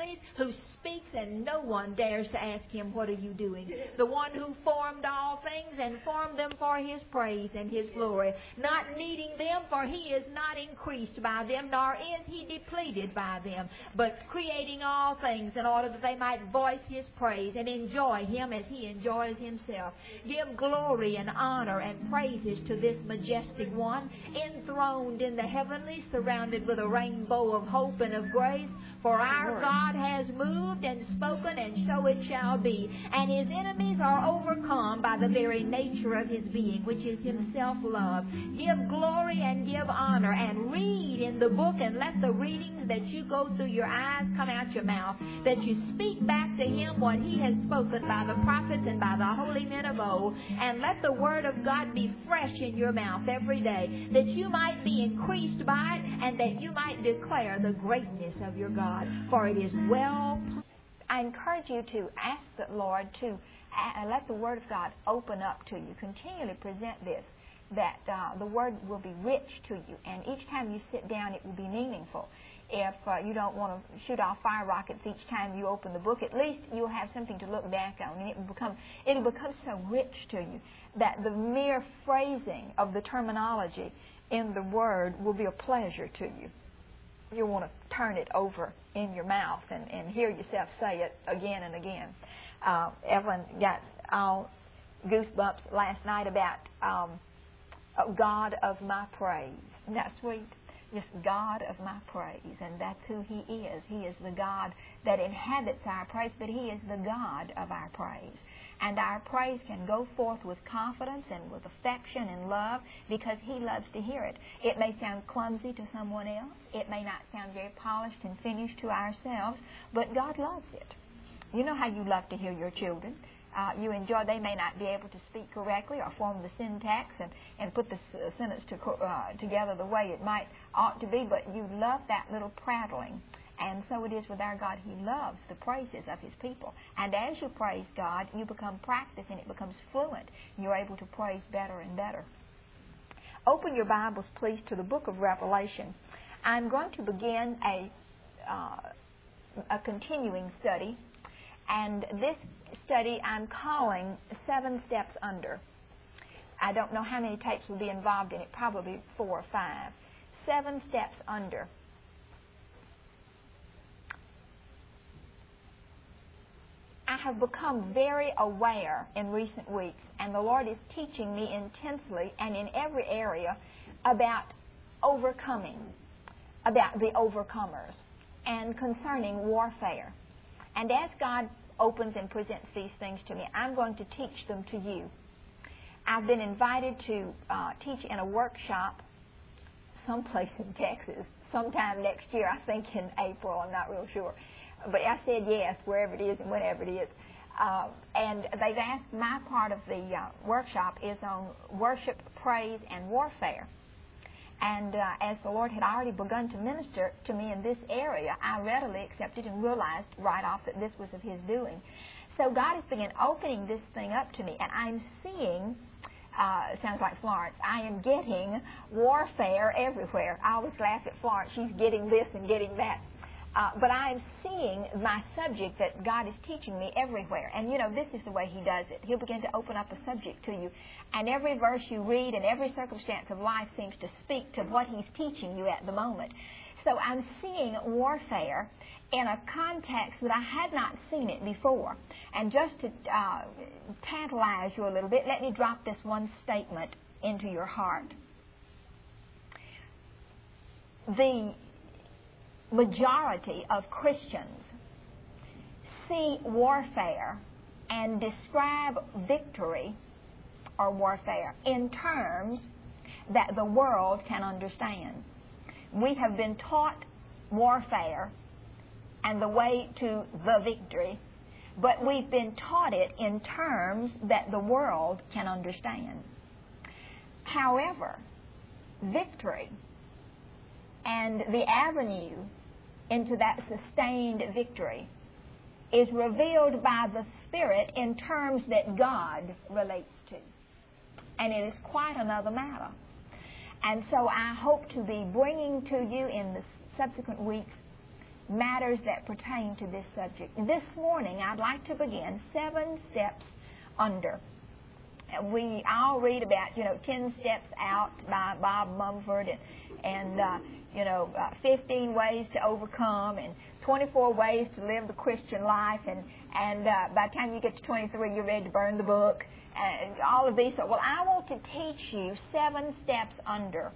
heavenlies, who speaks and no one dares to ask him, what are you doing? The one who formed all things and formed them for his praise and his glory, not needing them, for he is not increased by them, nor is he depleted by them, but creating all things in order that they might voice his praise and enjoy him as he enjoys himself. Give glory and honor and praises to this majestic one, enthroned in the heavenlies, surrounded with a rainbow of hope and of grace. For our God has moved and spoken, and so it shall be. And his enemies are overcome by the very nature of his being, which is himself love. Give glory and give honor, and read in the book, and let the readings that you go through your eyes come out your mouth, that you speak back to him what he has spoken by the prophets and by the holy men of old, and let the word of God be fresh in your mouth every day, that you might be increased by it, and that you might declare the greatness of your God. For it is well. I encourage you to ask the Lord to let the Word of God open up to you. Continually present this, that the Word will be rich to you, and each time you sit down it will be meaningful. If you don't want to shoot off fire rockets each time you open the book, at least you'll have something to look back on, and it'll become so rich to you that the mere phrasing of the terminology in the Word will be a pleasure to you. You want to turn it over in your mouth and hear yourself say it again and again. Evelyn got all goosebumps last night about God of my praise. Isn't that sweet? Just God of my praise, and that's who he is. He is the God that inhabits our praise, but he is the God of our praise. And our praise can go forth with confidence and with affection and love because he loves to hear it. It may sound clumsy to someone else. It may not sound very polished and finished to ourselves, but God loves it. You know how you love to hear your children. You enjoy, they may not be able to speak correctly or form the syntax and put the sentence together the way it ought to be, but you love that little prattling. And so it is with our God. He loves the praises of his people. And as you praise God, you become practiced and it becomes fluent. You're able to praise better and better. Open your Bibles, please, to the book of Revelation. I'm going to begin a continuing study. And this study I'm calling 7 Steps Under. I don't know how many tapes will be involved in it, probably 4 or 5. 7 Steps Under. I have become very aware in recent weeks, and the Lord is teaching me intensely and in every area about overcoming, about the overcomers, and concerning warfare. And as God opens and presents these things to me, I'm going to teach them to you. I've been invited to teach in a workshop someplace in Texas sometime next year, I think in April, I'm not real sure. But I said yes, wherever it is and whenever it is. And they've asked, my part of the workshop is on worship, praise, and warfare. And as the Lord had already begun to minister to me in this area, I readily accepted and realized right off that this was of his doing. So God has begun opening this thing up to me, and I'm seeing, it sounds like Florence, I am getting warfare everywhere. I always laugh at Florence. She's getting this and getting that. But I'm seeing my subject that God is teaching me everywhere. And, you know, this is the way he does it. He'll begin to open up a subject to you. And every verse you read and every circumstance of life seems to speak to what he's teaching you at the moment. So I'm seeing warfare in a context that I had not seen it before. And just to tantalize you a little bit, let me drop this one statement into your heart. The majority of Christians see warfare and describe victory or warfare in terms that the world can understand. We have been taught warfare and the way to the victory, but we've been taught it in terms that the world can understand. However, victory and the avenue into that sustained victory is revealed by the Spirit in terms that God relates to. And it is quite another matter. And so I hope to be bringing to you in the subsequent weeks matters that pertain to this subject. This morning, I'd like to begin 7 steps under. We all read about, 10 Steps Out by Bob Mumford and 15 ways to overcome and 24 ways to live the Christian life. And by the time you get to 23, you're ready to burn the book. And all of these. So, well, I want to teach you 7 steps under.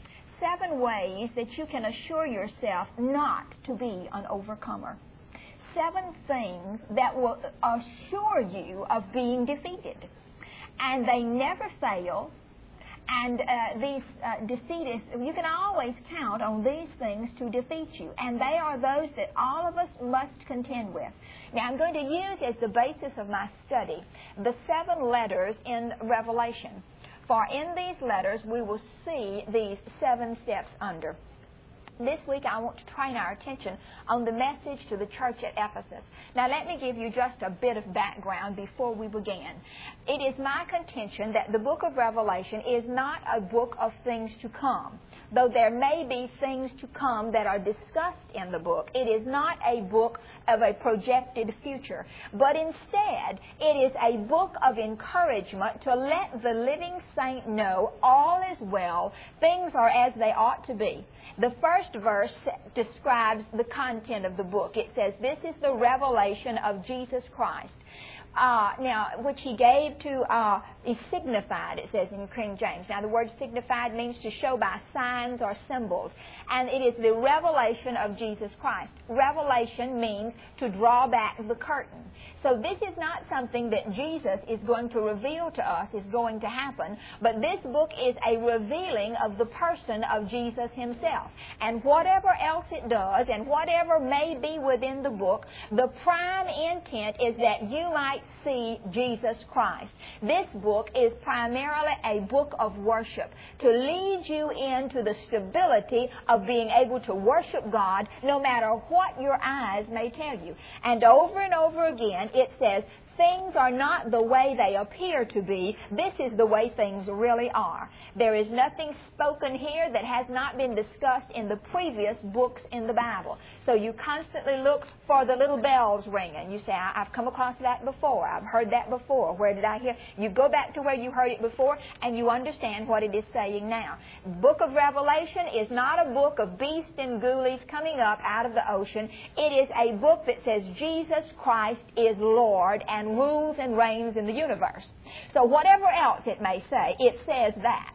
7 ways that you can assure yourself not to be an overcomer. 7 things that will assure you of being defeated. And they never fail. And these defeatists, you can always count on these things to defeat you. And they are those that all of us must contend with. Now, I'm going to use as the basis of my study the 7 letters in Revelation. For in these letters, we will see these 7 steps under. This week, I want to train our attention on the message to the church at Ephesus. Now, let me give you just a bit of background before we begin. It is my contention that the book of Revelation is not a book of things to come. Though there may be things to come that are discussed in the book, it is not a book of a projected future. But instead, it is a book of encouragement to let the living saint know all is well, things are as they ought to be. The first verse describes the content of the book. It says, "This is the revelation of Jesus Christ." Now, which he gave to, he signified, it says in King James. Now, the word signified means to show by signs or symbols. And it is the revelation of Jesus Christ. Revelation means to draw back the curtain. So this is not something that Jesus is going to reveal to us, is going to happen, but this book is a revealing of the person of Jesus himself. And whatever else it does, and whatever may be within the book, the prime intent is that you might see Jesus Christ. This book is primarily a book of worship, to lead you into the stability of being able to worship God no matter what your eyes may tell you. And over again, it says, things are not the way they appear to be. This is the way things really are. There is nothing spoken here that has not been discussed in the previous books in the Bible. So you constantly look for the little bells ringing. You say, I've come across that before. I've heard that before. Where did I hear? You go back to where you heard it before, and you understand what it is saying now. The book of Revelation is not a book of beasts and ghoulies coming up out of the ocean. It is a book that says Jesus Christ is Lord and rules and reigns in the universe. So whatever else it may say, it says that.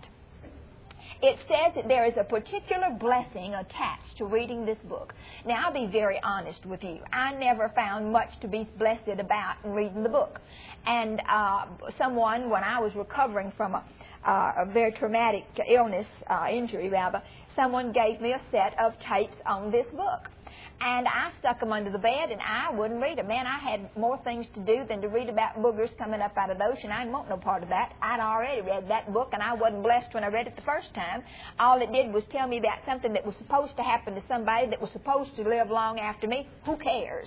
It says that there is a particular blessing attached to reading this book. Now, I'll be very honest with you. I never found much to be blessed about in reading the book. And someone, when I was recovering from a very traumatic injury rather, someone gave me a set of tapes on this book. And I stuck them under the bed, and I wouldn't read them. Man, I had more things to do than to read about boogers coming up out of the ocean. I didn't want no part of that. I'd already read that book, and I wasn't blessed when I read it the first time. All it did was tell me about something that was supposed to happen to somebody that was supposed to live long after me. Who cares?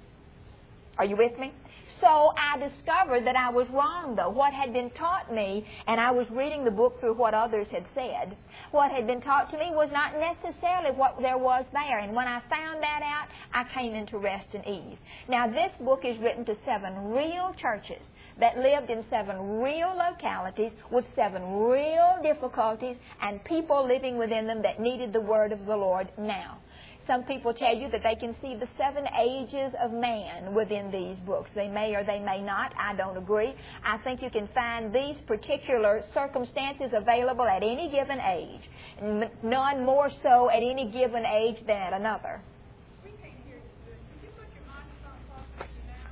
Are you with me? So I discovered that I was wrong, though. What had been taught me, and I was reading the book through what others had said, what had been taught to me was not necessarily what there was there. And when I found that out, I came into rest and ease. Now, this book is written to 7 real churches that lived in 7 real localities with 7 real difficulties and people living within them that needed the word of the Lord now. Some people tell you that they can see the 7 ages of man within these books. They may or they may not. I don't agree. I think you can find these particular circumstances available at any given age. None more so at any given age than at another. We can't hear you. Could you put your microphone closer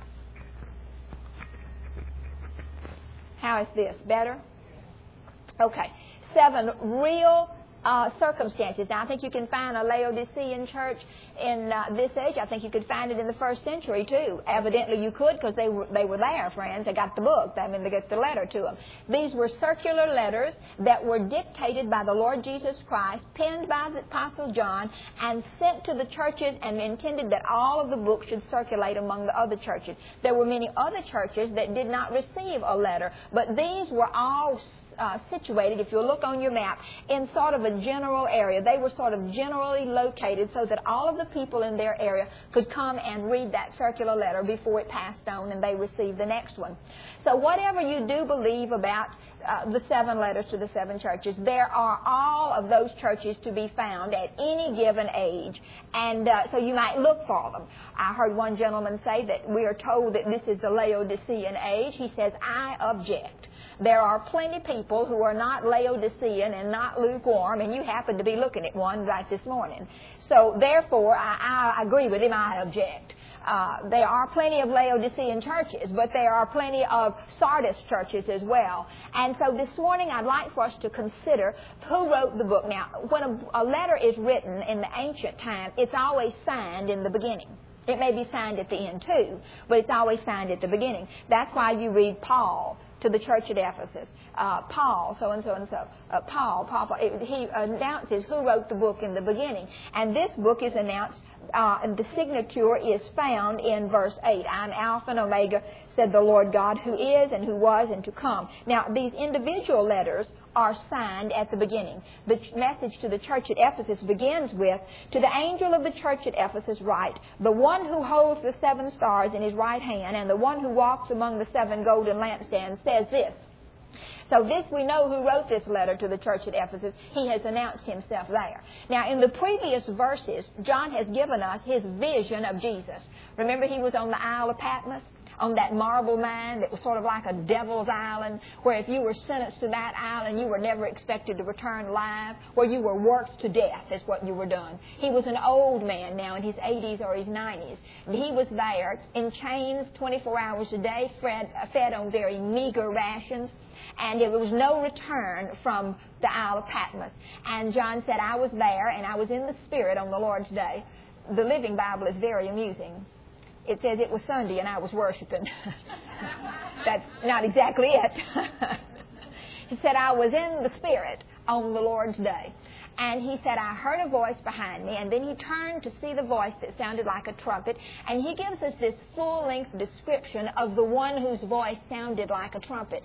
to you now? How is this? Better? Okay. 7 real circumstances. Now, I think you can find a Laodicean church in this age. I think you could find it in the first century, too. Evidently, you could, because they were there, friends. They got the book. I mean, they got the letter to them. These were circular letters that were dictated by the Lord Jesus Christ, penned by the Apostle John, and sent to the churches, and intended that all of the books should circulate among the other churches. There were many other churches that did not receive a letter, but these were all situated, if you look on your map, in sort of a general area. They were sort of generally located so that all of the people in their area could come and read that circular letter before it passed on and they received the next one. So whatever you do believe about the 7 letters to the 7 churches, there are all of those churches to be found at any given age, and so you might look for them. I heard one gentleman say that we are told that this is the Laodicean age. He says, I object. There are plenty of people who are not Laodicean and not lukewarm, and you happen to be looking at one right this morning. So therefore, I agree with him, I object. There are plenty of Laodicean churches, but there are plenty of Sardis churches as well. And so this morning I'd like for us to consider who wrote the book. Now, when a letter is written in the ancient time, it's always signed in the beginning. It may be signed at the end too, but it's always signed at the beginning. That's why you read Paul to the church at Ephesus. Paul, so-and-so and so. Paul. He announces who wrote the book in the beginning. And this book is announced, and the signature is found in verse 8. I'm Alpha and Omega, said the Lord God, who is and who was and to come. Now, these individual letters are signed at the beginning. The message to the church at Ephesus begins with, to the angel of the church at Ephesus write, the one who holds the 7 stars in his right hand and the one who walks among the 7 golden lampstands says this. So this, we know who wrote this letter to the church at Ephesus. He has announced himself there. Now, in the previous verses, John has given us his vision of Jesus. Remember, he was on the Isle of Patmos, on that marble mine that was sort of like a devil's island, where if you were sentenced to that island, you were never expected to return alive, where you were worked to death is what you were done. He was an old man now in his 80s or his 90s. And he was there in chains 24 hours a day, fed on very meager rations, and there was no return from the Isle of Patmos. And John said, I was there, and I was in the Spirit on the Lord's day. The Living Bible is very amusing. It says it was Sunday and I was worshiping. That's not exactly it. He said, I was in the Spirit on the Lord's day. And he said, I heard a voice behind me. And then he turned to see the voice that sounded like a trumpet. And he gives us this full-length description of the one whose voice sounded like a trumpet.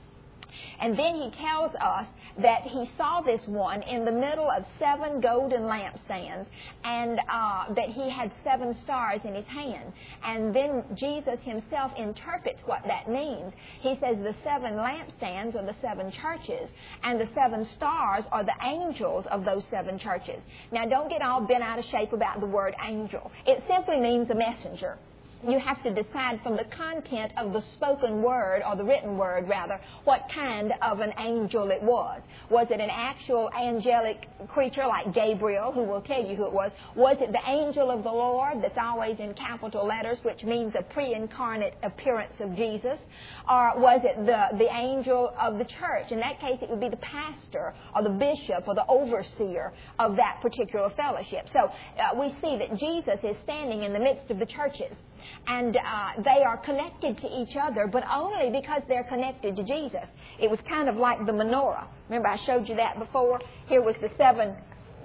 And then he tells us that he saw this one in the middle of 7 golden lampstands, and that he had 7 stars in his hand. And then Jesus himself interprets what that means. He says the 7 lampstands are the 7 churches, and the 7 stars are the angels of those 7 churches. Now, don't get all bent out of shape about the word angel. It simply means a messenger. You have to decide from the content of the spoken word, or the written word rather, what kind of an angel it was. Was it an actual angelic creature like Gabriel, who will tell you who it was? Was it the angel of the Lord, that's always in capital letters, which means a pre-incarnate appearance of Jesus? Or was it the angel of the church? In that case, it would be the pastor or the bishop or the overseer of that particular fellowship. So we see that Jesus is standing in the midst of the churches. And they are connected to each other, but only because they're connected to Jesus. It was kind of like the menorah. Remember, I showed you that before? Here was the 7,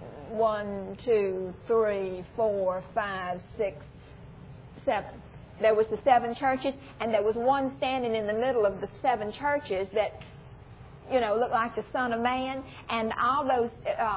1, 2, 3, 4, 5, 6, 7. There was the 7 churches, and there was one standing in the middle of the 7 churches that, you know, looked like the Son of Man, and all those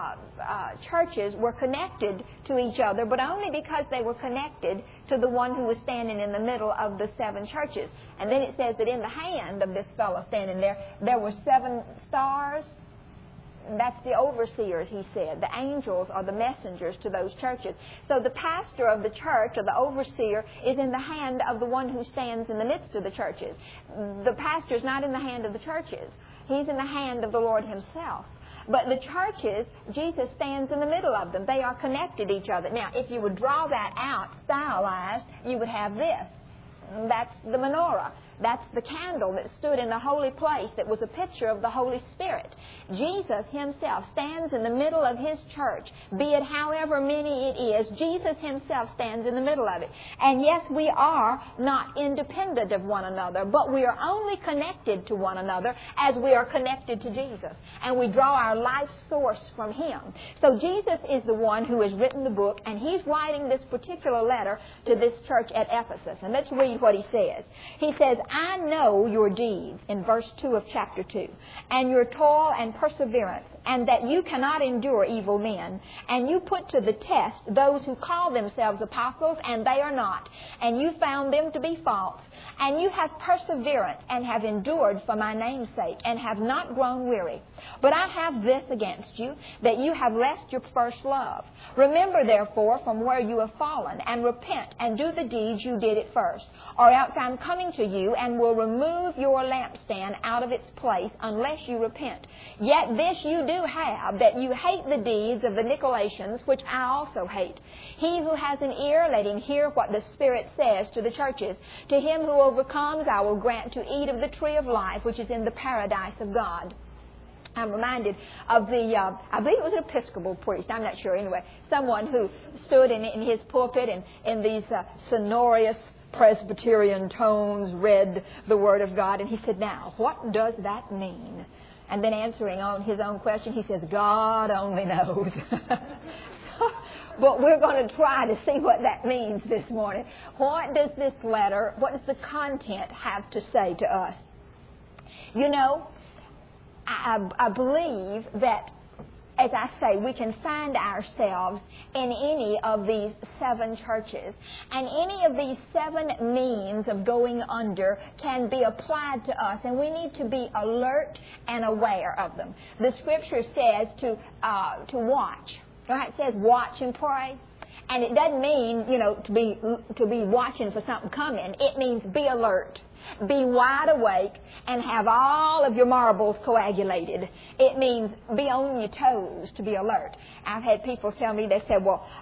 churches were connected to each other, but only because they were connected to the one who was standing in the middle of the 7 churches. And then it says that in the hand of this fellow standing there, there were 7 stars. That's the overseers, he said. The angels are the messengers to those churches. So the pastor of the church, or the overseer, is in the hand of the one who stands in the midst of the churches. The pastor is not in the hand of the churches. He's in the hand of the Lord himself. But the churches, Jesus stands in the middle of them. They are connected to each other. Now, if you would draw that out, stylized, you would have this. That's the menorah. That's the candle that stood in the holy place that was a picture of the Holy Spirit. Jesus himself stands in the middle of his church, be it however many it is. Jesus himself stands in the middle of it. And yes, we are not independent of one another, but we are only connected to one another as we are connected to Jesus. And we draw our life source from him. So Jesus is the one who has written the book, and he's writing this particular letter to this church at Ephesus. And let's read what he says. He says, I know your deeds, in verse 2 of chapter 2, and your toil and perseverance, and that you cannot endure evil men, and you put to the test those who call themselves apostles, and they are not, and you found them to be false. And you have perseverance and have endured for my name's sake, and have not grown weary. But I have this against you, that you have left your first love. Remember, therefore, from where you have fallen, and repent, and do the deeds you did at first. Or else I'm coming to you, and will remove your lampstand out of its place, unless you repent. Yet this you do have, that you hate the deeds of the Nicolaitans, which I also hate. He who has an ear, let him hear what the Spirit says to the churches. To him who overcomes, I will grant to eat of the tree of life, which is in the paradise of God. I'm reminded of I believe it was an Episcopal priest, I'm not sure anyway, someone who stood in his pulpit and in these sonorous Presbyterian tones read the Word of God, and he said, now, what does that mean? And then answering on his own question, he says, God only knows. But we're going to try to see what that means this morning. What does this letter, what does the content have to say to us? You know, I believe that, as I say, we can find ourselves in any of these 7 churches. And any of these 7 means of going under can be applied to us, and we need to be alert and aware of them. The Scripture says to watch. Right? It says watch and pray. And it doesn't mean, to be watching for something coming. It means be alert. Be wide awake and have all of your marbles coagulated. It means be on your toes to be alert. I've had people tell me, they said, well,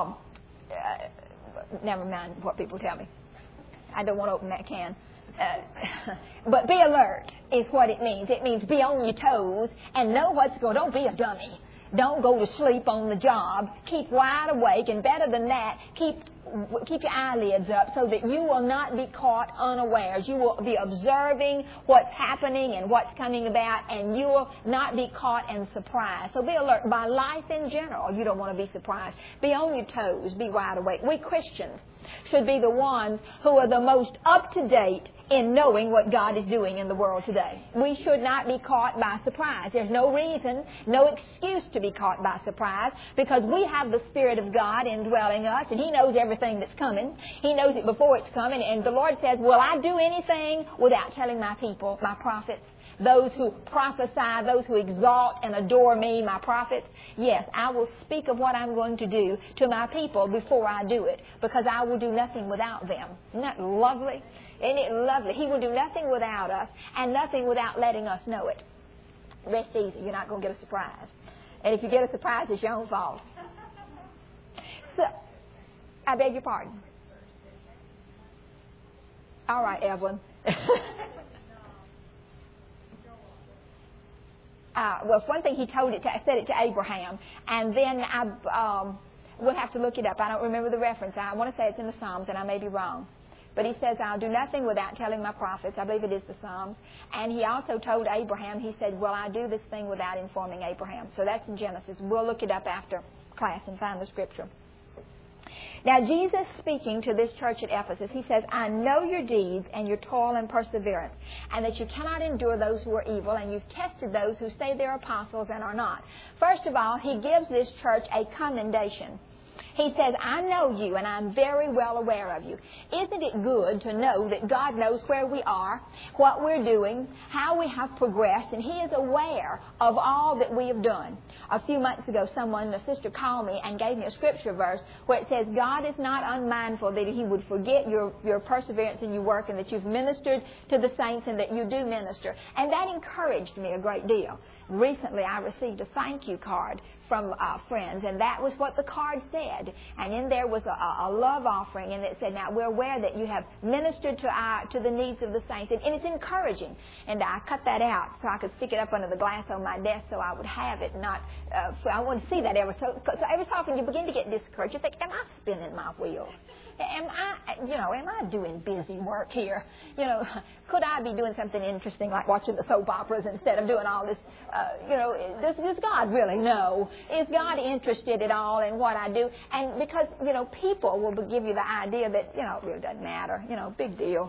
never mind what people tell me. I don't want to open that can. But be alert is what it means. It means be on your toes and know what's going on. Don't be a dummy. Don't go to sleep on the job. Keep wide awake, and better than that, keep your eyelids up so that you will not be caught unawares. You will be observing what's happening and what's coming about, and you will not be caught in surprise. So be alert. By life in general, you don't want to be surprised. Be on your toes. Be wide awake. We Christians should be the ones who are the most up-to-date in knowing what God is doing in the world today. We should not be caught by surprise. There's no reason, no excuse to be caught by surprise, because we have the Spirit of God indwelling us, and He knows everything that's coming. He knows it before it's coming, and the Lord says, will I do anything without telling my people, my prophets, those who prophesy, those who exalt and adore me, my prophets? Yes, I will speak of what I'm going to do to my people before I do it, because I will do nothing without them. Isn't that lovely? Isn't it lovely? He will do nothing without us, and nothing without letting us know it. Rest easy. You're not going to get a surprise. And if you get a surprise, it's your own fault. So, I beg your pardon. All right, Evelyn. Well, one thing he said it to Abraham, and then we'll have to look it up. I don't remember the reference. I want to say it's in the Psalms, and I may be wrong. But he says, I'll do nothing without telling my prophets. I believe it is the Psalms. And he also told Abraham, he said, well, I do this thing without informing Abraham. So that's in Genesis. We'll look it up after class and find the Scripture. Now, Jesus speaking to this church at Ephesus, he says, I know your deeds and your toil and perseverance, and that you cannot endure those who are evil, and you've tested those who say they're apostles and are not. First of all, he gives this church a commendation. He says, I know you, and I'm very well aware of you. Isn't it good to know that God knows where we are, what we're doing, how we have progressed, and He is aware of all that we have done? A few months ago, a sister called me and gave me a Scripture verse where it says, God is not unmindful that He would forget your perseverance in your work, and that you've ministered to the saints, and that you do minister. And that encouraged me a great deal. Recently, I received a thank you card from friends, and that was what the card said. And in there was a love offering, and it said, now, we're aware that you have ministered to the needs of the saints, and it's encouraging. And I cut that out so I could stick it up under the glass on my desk so I would have it, not, I want to see that every so often you begin to get discouraged. You think, am I spinning my wheels? Am I doing busy work here? Could I be doing something interesting like watching the soap operas instead of doing all this? Does God really know? Is God interested at all in what I do? And because, people will give you the idea that, it really doesn't matter. Big deal.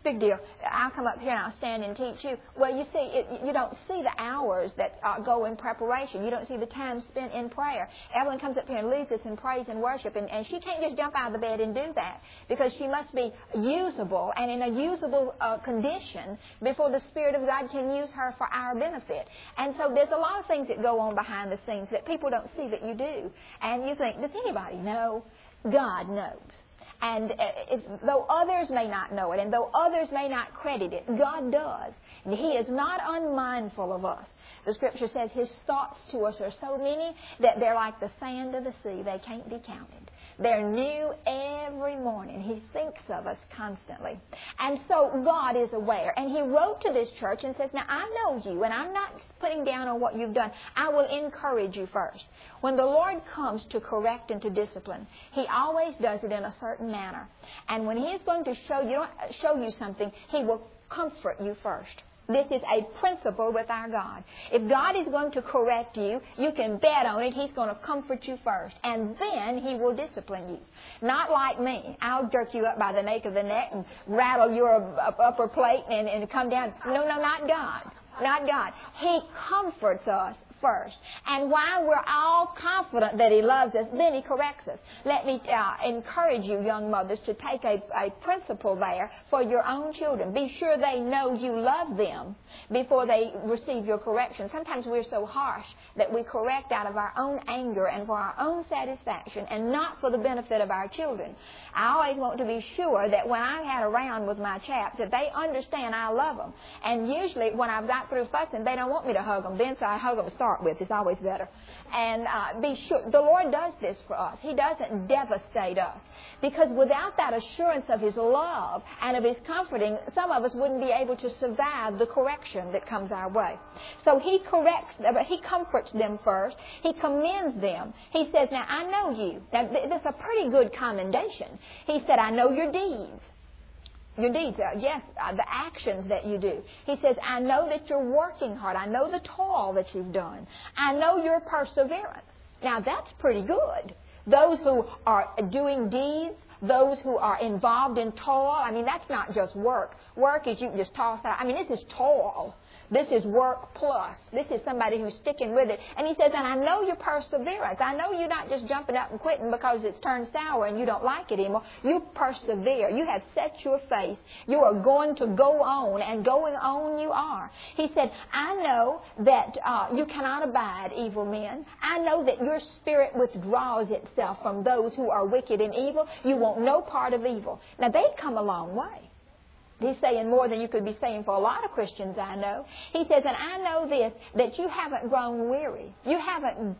Big deal. I'll come up here and I'll stand and teach you. Well, you see, you don't see the hours that go in preparation. You don't see the time spent in prayer. Evelyn comes up here and leads us in praise and worship, and she can't just jump out of the bed and do that because she must be usable and in a usable condition before the Spirit of God can use her for our benefit. And so there's a lot of things that go on behind the scenes that people don't see that you do. And you think, does anybody know? God knows. And though others may not know it, and though others may not credit it, God does. And He is not unmindful of us. The Scripture says His thoughts to us are so many that they're like the sand of the sea. They can't be counted. They're new every morning. He thinks of us constantly. And so God is aware. And He wrote to this church and says, now I know you, and I'm not putting down on what you've done. I will encourage you first. When the Lord comes to correct and to discipline, He always does it in a certain manner. And when He is going to show you something, He will comfort you first. This is a principle with our God. If God is going to correct you, you can bet on it. He's going to comfort you first. And then He will discipline you. Not like me. I'll jerk you up by the nape of the neck and rattle your upper plate and come down. No, not God. Not God. He comforts us first. And while we're all confident that He loves us, then He corrects us. Let me encourage you, young mothers, to take a principle there for your own children. Be sure they know you love them before they receive your correction. Sometimes we're so harsh that we correct out of our own anger and for our own satisfaction and not for the benefit of our children. I always want to be sure that when I had around with my chaps, that they understand I love them. And usually when I've got through fussing, they don't want me to hug them. Then so I hug them to start with. It's always better. And be sure. The Lord does this for us. He doesn't devastate us. Because without that assurance of His love and of His comforting, some of us wouldn't be able to survive the correction that comes our way. So He corrects them, but He comforts them first. He commends them. He says, now I know you. Now this is a pretty good commendation. He said, I know your deeds. Your deeds, the actions that you do. He says, I know that you're working hard. I know the toil that you've done. I know your perseverance. Now that's pretty good. Those who are doing deeds, those who are involved in toil, I mean, that's not just work. Work is you can just toss out. I mean, this is toil. This is work plus. This is somebody who's sticking with it. And He says, and I know your perseverance. I know you're not just jumping up and quitting because it's turned sour and you don't like it anymore. You persevere. You have set your face. You are going to go on, and going on you are. He said, I know that you cannot abide evil men. I know that your spirit withdraws itself from those who are wicked and evil. You want no part of evil. Now, they've come a long way. He's saying more than you could be saying for a lot of Christians I know. He says, and I know this, that you haven't grown weary. You haven't,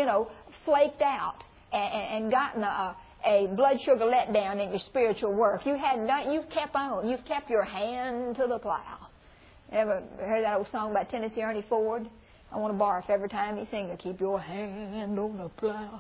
flaked out and gotten a blood sugar letdown in your spiritual work. You've kept on. You've kept your hand to the plow. Ever heard that old song by Tennessee Ernie Ford? I want to barf every time he sings it. Keep your hand on the plow.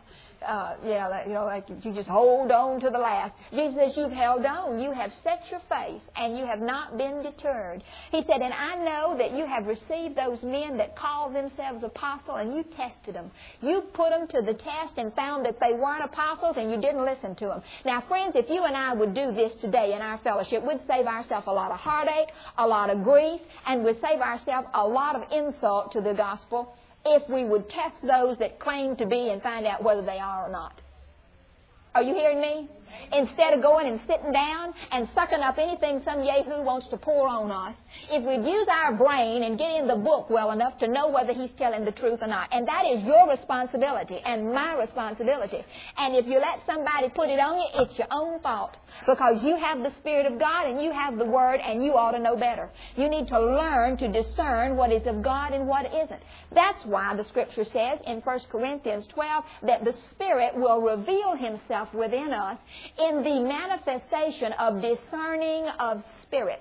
Like you just hold on to the last. Jesus says you've held on. You have set your face, and you have not been deterred. He said, and I know that you have received those men that call themselves apostles, and you tested them. You put them to the test and found that they weren't apostles, and you didn't listen to them. Now, friends, if you and I would do this today in our fellowship, we'd save ourselves a lot of heartache, a lot of grief, and we'd save ourselves a lot of insult to the gospel if we would test those that claim to be and find out whether they are or not. Are you hearing me? Instead of going and sitting down and sucking up anything some yahoo wants to pour on us, if we'd use our brain and get in the book well enough to know whether he's telling the truth or not. And that is your responsibility and my responsibility. And if you let somebody put it on you, it's your own fault. Because you have the Spirit of God and you have the Word, and you ought to know better. You need to learn to discern what is of God and what isn't. That's why the Scripture says in 1 Corinthians 12 that the Spirit will reveal Himself within us in the manifestation of discerning of spirits.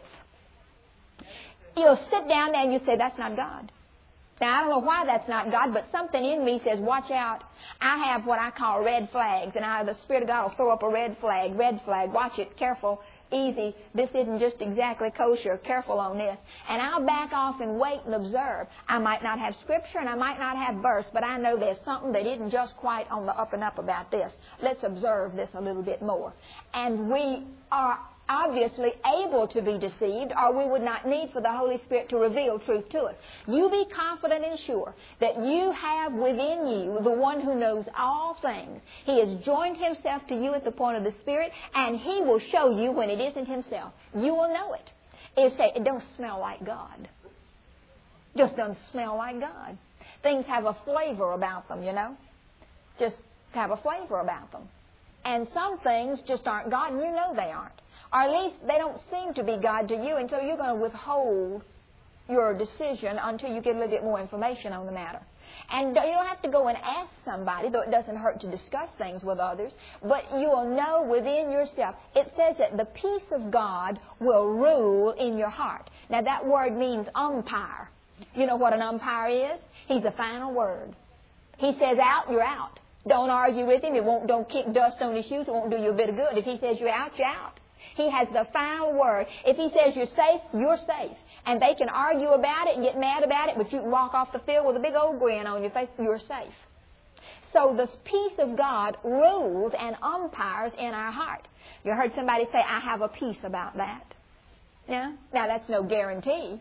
You'll sit down there and you say, that's not God. Now, I don't know why that's not God, but something in me says, watch out. I have what I call red flags, and the Spirit of God will throw up a red flag, watch it, careful, easy, this isn't just exactly kosher, careful on this. And I'll back off and wait and observe. I might not have Scripture and I might not have verse, but I know there's something that isn't just quite on the up and up about this. Let's observe this a little bit more. And we are obviously able to be deceived, or we would not need for the Holy Spirit to reveal truth to us. You be confident and sure that you have within you the one who knows all things. He has joined himself to you at the point of the Spirit, and he will show you when it isn't himself. You will know it. It don't smell like God. Just doesn't smell like God. Things have a flavor about them, you know. Just have a flavor about them. And some things just aren't God, and you know they aren't. Or at least they don't seem to be God to you, and so you're going to withhold your decision until you get a little bit more information on the matter. And you don't have to go and ask somebody, though it doesn't hurt to discuss things with others, but you will know within yourself. It says that the peace of God will rule in your heart. Now that word means umpire. You know what an umpire is? He's the final word. He says out, you're out. Don't argue with him. Don't kick dust on his shoes. It won't do you a bit of good. If he says you're out, you're out. He has the final word. If he says you're safe, you're safe. And they can argue about it and get mad about it, but you can walk off the field with a big old grin on your face. You're safe. So the peace of God rules and umpires in our heart. You heard somebody say, I have a peace about that. Yeah? Now, that's no guarantee.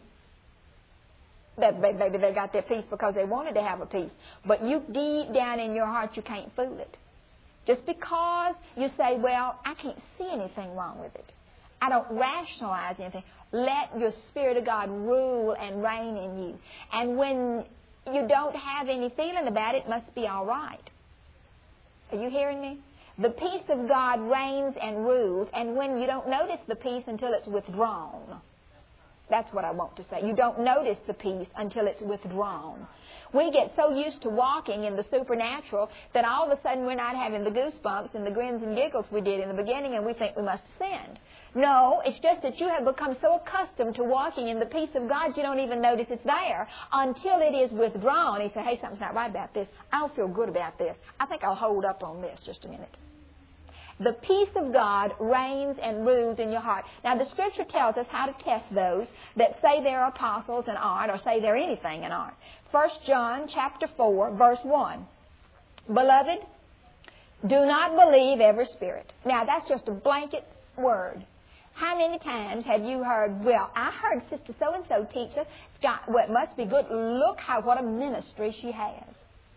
That maybe they got their peace because they wanted to have a peace. But you deep down in your heart, you can't fool it. Just because you say, well, I can't see anything wrong with it. I don't rationalize anything. Let your Spirit of God rule and reign in you. And when you don't have any feeling about it, it must be all right. Are you hearing me? The peace of God reigns and rules, and when you don't notice the peace until it's withdrawn. That's what I want to say. You don't notice the peace until it's withdrawn. We get so used to walking in the supernatural that all of a sudden we're not having the goosebumps and the grins and giggles we did in the beginning, and we think we must ascend. No, it's just that you have become so accustomed to walking in the peace of God you don't even notice it's there until it is withdrawn. You say, hey, something's not right about this. I don't feel good about this. I think I'll hold up on this just a minute. The peace of God reigns and rules in your heart. Now, the Scripture tells us how to test those that say they're apostles and aren't, or say they're anything and aren't. 1 John chapter 4, verse 1. Beloved, do not believe every spirit. Now, that's just a blanket word. How many times have you heard, well, I heard Sister so-and-so teach us, well, it must be good. Look what a ministry she has.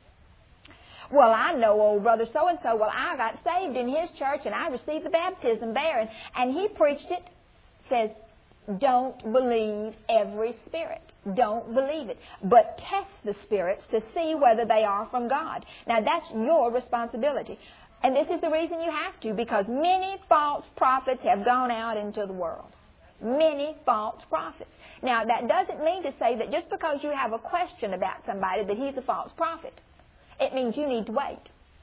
Well, I know old brother so-and-so. Well, I got saved in his church, and I received the baptism there, and he preached it. Says, don't believe every spirit. Don't believe it. But test the spirits to see whether they are from God. Now, that's your responsibility. And this is the reason you have to, because many false prophets have gone out into the world. Many false prophets. Now, that doesn't mean to say that just because you have a question about somebody that he's a false prophet. It means you need to wait.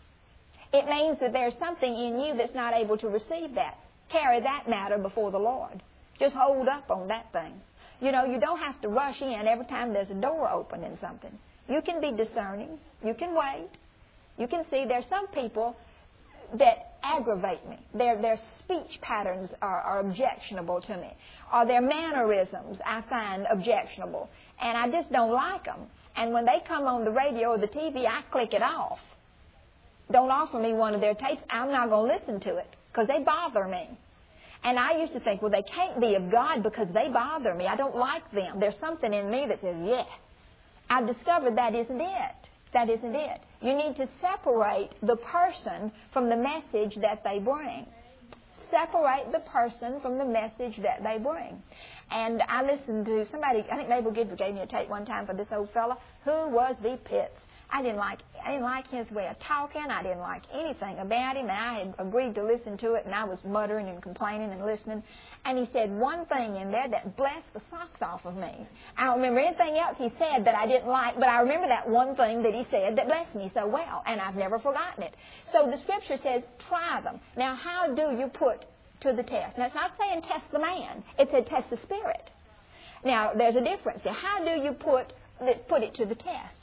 It means that there's something in you that's not able to receive that. Carry that matter before the Lord. Just hold up on that thing. You know, you don't have to rush in every time there's a door open in something. You can be discerning. You can wait. You can see there's some people that aggravate me. Their speech patterns are objectionable to me. Or their mannerisms I find objectionable. And I just don't like them. And when they come on the radio or the TV, I click it off. Don't offer me one of their tapes. I'm not going to listen to it because they bother me. And I used to think, well, they can't be of God because they bother me. I don't like them. There's something in me that says, yeah. I've discovered that isn't it. That isn't it. You need to separate the person from the message that they bring. Separate the person from the message that they bring. And I listened to somebody, I think Mabel Gibbs gave me a tape one time for this old fella who was the pits. I didn't like his way of talking. I didn't like anything about him. And I had agreed to listen to it, and I was muttering and complaining and listening. And he said one thing in there that blessed the socks off of me. I don't remember anything else he said that I didn't like, but I remember that one thing that he said that blessed me so well, and I've never forgotten it. So the Scripture says, try them. Now, how do you put to the test? Now, it's not saying test the man. It said test the spirit. Now, there's a difference there. How do you put it to the test?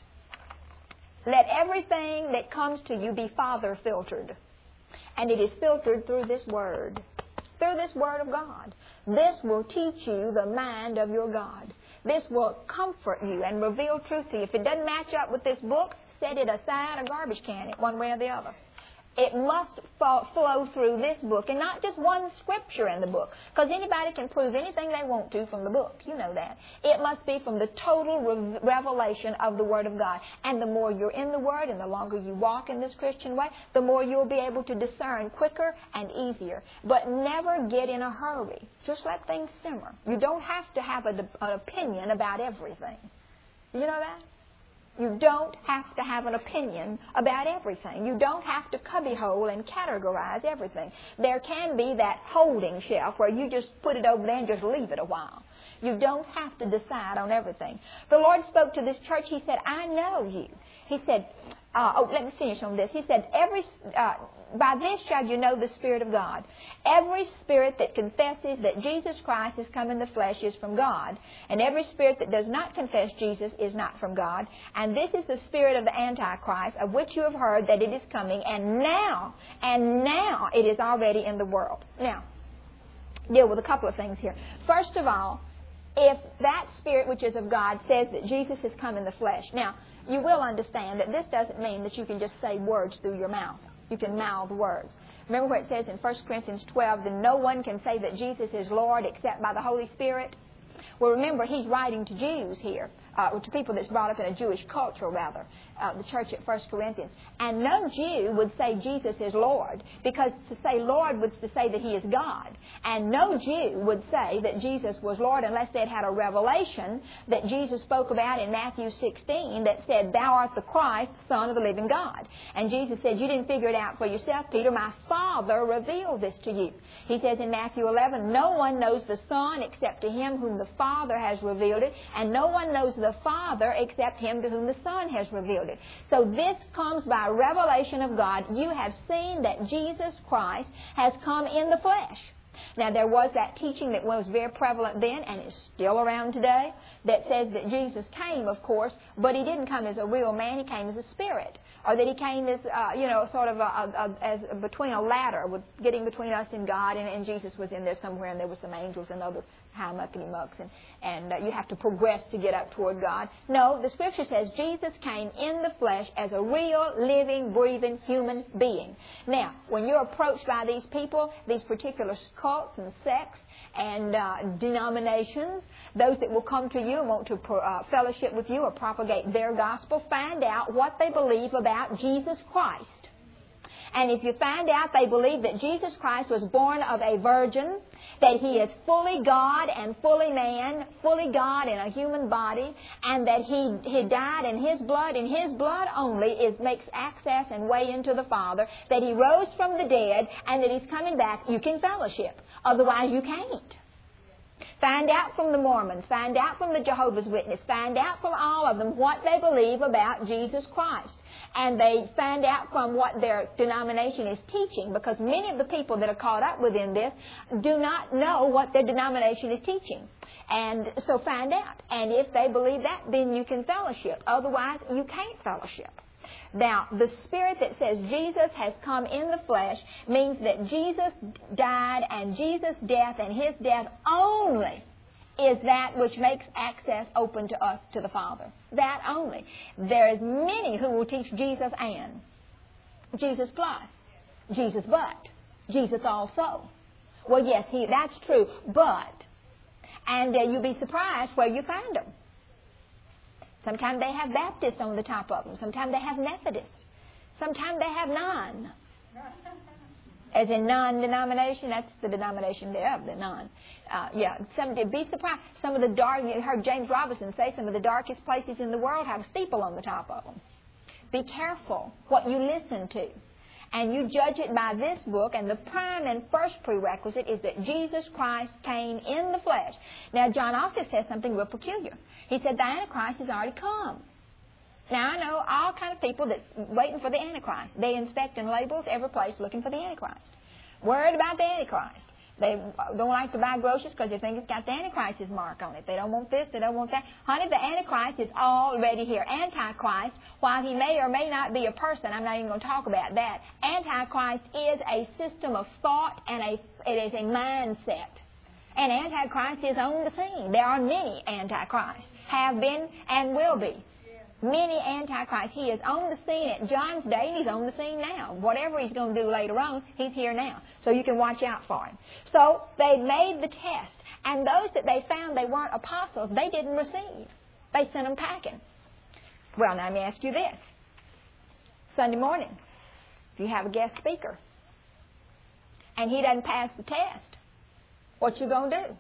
Let everything that comes to you be Father filtered. And it is filtered through this Word. Through this Word of God. This will teach you the mind of your God. This will comfort you and reveal truth to you. If it doesn't match up with this book, set it aside or garbage can it one way or the other. It must flow through this book, and not just one scripture in the book, because anybody can prove anything they want to from the book. You know that. It must be from the total revelation of the Word of God. And the more you're in the Word and the longer you walk in this Christian way, the more you'll be able to discern quicker and easier. But never get in a hurry. Just let things simmer. You don't have to have an opinion about everything. You know that? You don't have to have an opinion about everything. You don't have to cubbyhole and categorize everything. There can be that holding shelf where you just put it over there and just leave it a while. You don't have to decide on everything. The Lord spoke to this church. He said, I know you. He said, let me finish on this. He said, by this shall you know the Spirit of God. Every spirit that confesses that Jesus Christ has come in the flesh is from God, and every spirit that does not confess Jesus is not from God. And this is the spirit of the Antichrist, of which you have heard that it is coming, and now it is already in the world. Now, deal with a couple of things here. First of all, if that spirit which is of God says that Jesus has come in the flesh, now, you will understand that this doesn't mean that you can just say words through your mouth. You can mouth words. Remember where it says in 1 Corinthians 12 that no one can say that Jesus is Lord except by the Holy Spirit? Well, remember, he's writing to Jews here, or to people that's brought up in a Jewish culture, rather, the church at 1 Corinthians. And no Jew would say Jesus is Lord, because to say Lord was to say that he is God. And no Jew would say that Jesus was Lord unless they'd had a revelation that Jesus spoke about in Matthew 16 that said, Thou art the Christ, Son of the living God. And Jesus said, You didn't figure it out for yourself, Peter. My Father revealed this to you. He says in Matthew 11, No one knows the Son except to him whom the Father has revealed it, and no one knows the Father except him to whom the Son has revealed it. So this comes by revelation of God. You have seen that Jesus Christ has come in the flesh. Now, there was that teaching that was very prevalent then, and is still around today, that says that Jesus came, of course, but he didn't come as a real man. He came as a spirit. Or that he came as, sort of as between a ladder, getting between us and God, and Jesus was in there somewhere, and there were some angels and other high muckety-mucks, and you have to progress to get up toward God. No, the Scripture says Jesus came in the flesh as a real, living, breathing human being. Now, when you're approached by these people, these particular cults and sects and denominations, those that will come to you and want to fellowship with you or propagate their gospel, find out what they believe about Jesus Christ. And if you find out they believe that Jesus Christ was born of a virgin, that he is fully God and fully man, fully God in a human body, and that he died in his blood only makes access and way into the Father, that he rose from the dead, and that he's coming back, you can fellowship. Otherwise, you can't. Find out from the Mormons, find out from the Jehovah's Witnesses, find out from all of them what they believe about Jesus Christ. And they find out from what their denomination is teaching, because many of the people that are caught up within this do not know what their denomination is teaching. And so find out. And if they believe that, then you can fellowship. Otherwise, you can't fellowship. Now, the spirit that says Jesus has come in the flesh means that Jesus died, and Jesus' death and his death only is that which makes access open to us to the Father. That only. There is many who will teach Jesus and, Jesus plus, Jesus but, Jesus also. Well, yes, that's true, but, and you'll be surprised where you find them. Sometimes they have Baptists on the top of them. Sometimes they have Methodists. Sometimes they have none. As in non-denomination, that's the denomination thereof, the non. Be surprised. Some of the dark, you heard James Robinson say, some of the darkest places in the world have a steeple on the top of them. Be careful what you listen to. And you judge it by this book, and the prime and first prerequisite is that Jesus Christ came in the flesh. Now, John also says something real peculiar. He said the Antichrist has already come. Now, I know all kind of people that's waiting for the Antichrist. They inspect and labels every place looking for the Antichrist. Worried about the Antichrist. They don't like to buy groceries because they think it's got the Antichrist's mark on it. They don't want this, they don't want that. Honey, the Antichrist is already here. Antichrist, while he may or may not be a person, I'm not even going to talk about that. Antichrist is a system of thought, and it is a mindset. And Antichrist is on the scene. There are many Antichrists, have been and will be. Many antichrists. He is on the scene at John's day, and he's on the scene now. Whatever he's going to do later on, he's here now. So you can watch out for him. So they made the test, and those that they found they weren't apostles, they didn't receive. They sent them packing. Well, now let me ask you this. Sunday morning, if you have a guest speaker, and he doesn't pass the test, what you going to do?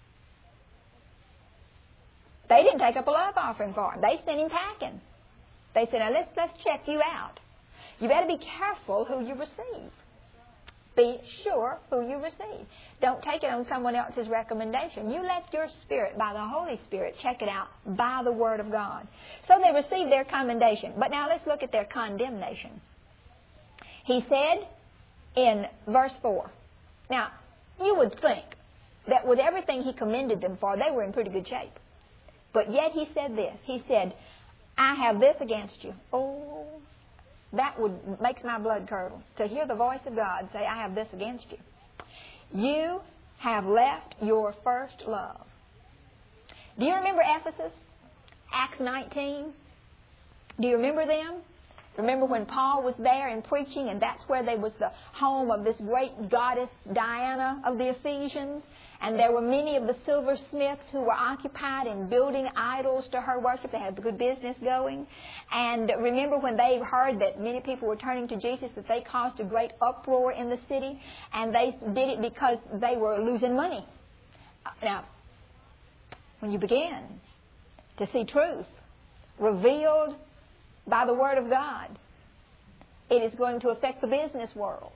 They didn't take up a love offering for him. They sent him packing. They said, now let's check you out. You better be careful who you receive. Be sure who you receive. Don't take it on someone else's recommendation. You let your spirit, by the Holy Spirit, check it out by the Word of God. So they received their commendation. But now let's look at their condemnation. He said in verse 4, now, you would think that with everything he commended them for, they were in pretty good shape. But yet he said this. He said, I have this against you. Oh, that makes my blood curdle. To hear the voice of God say, I have this against you. You have left your first love. Do you remember Ephesus? Acts 19? Do you remember them? Remember when Paul was there and preaching, and that's where they was the home of this great goddess Diana of the Ephesians? And there were many of the silversmiths who were occupied in building idols to her worship. They had good business going. And remember when they heard that many people were turning to Jesus, that they caused a great uproar in the city, and they did it because they were losing money. Now, when you begin to see truth revealed by the Word of God, it is going to affect the business world.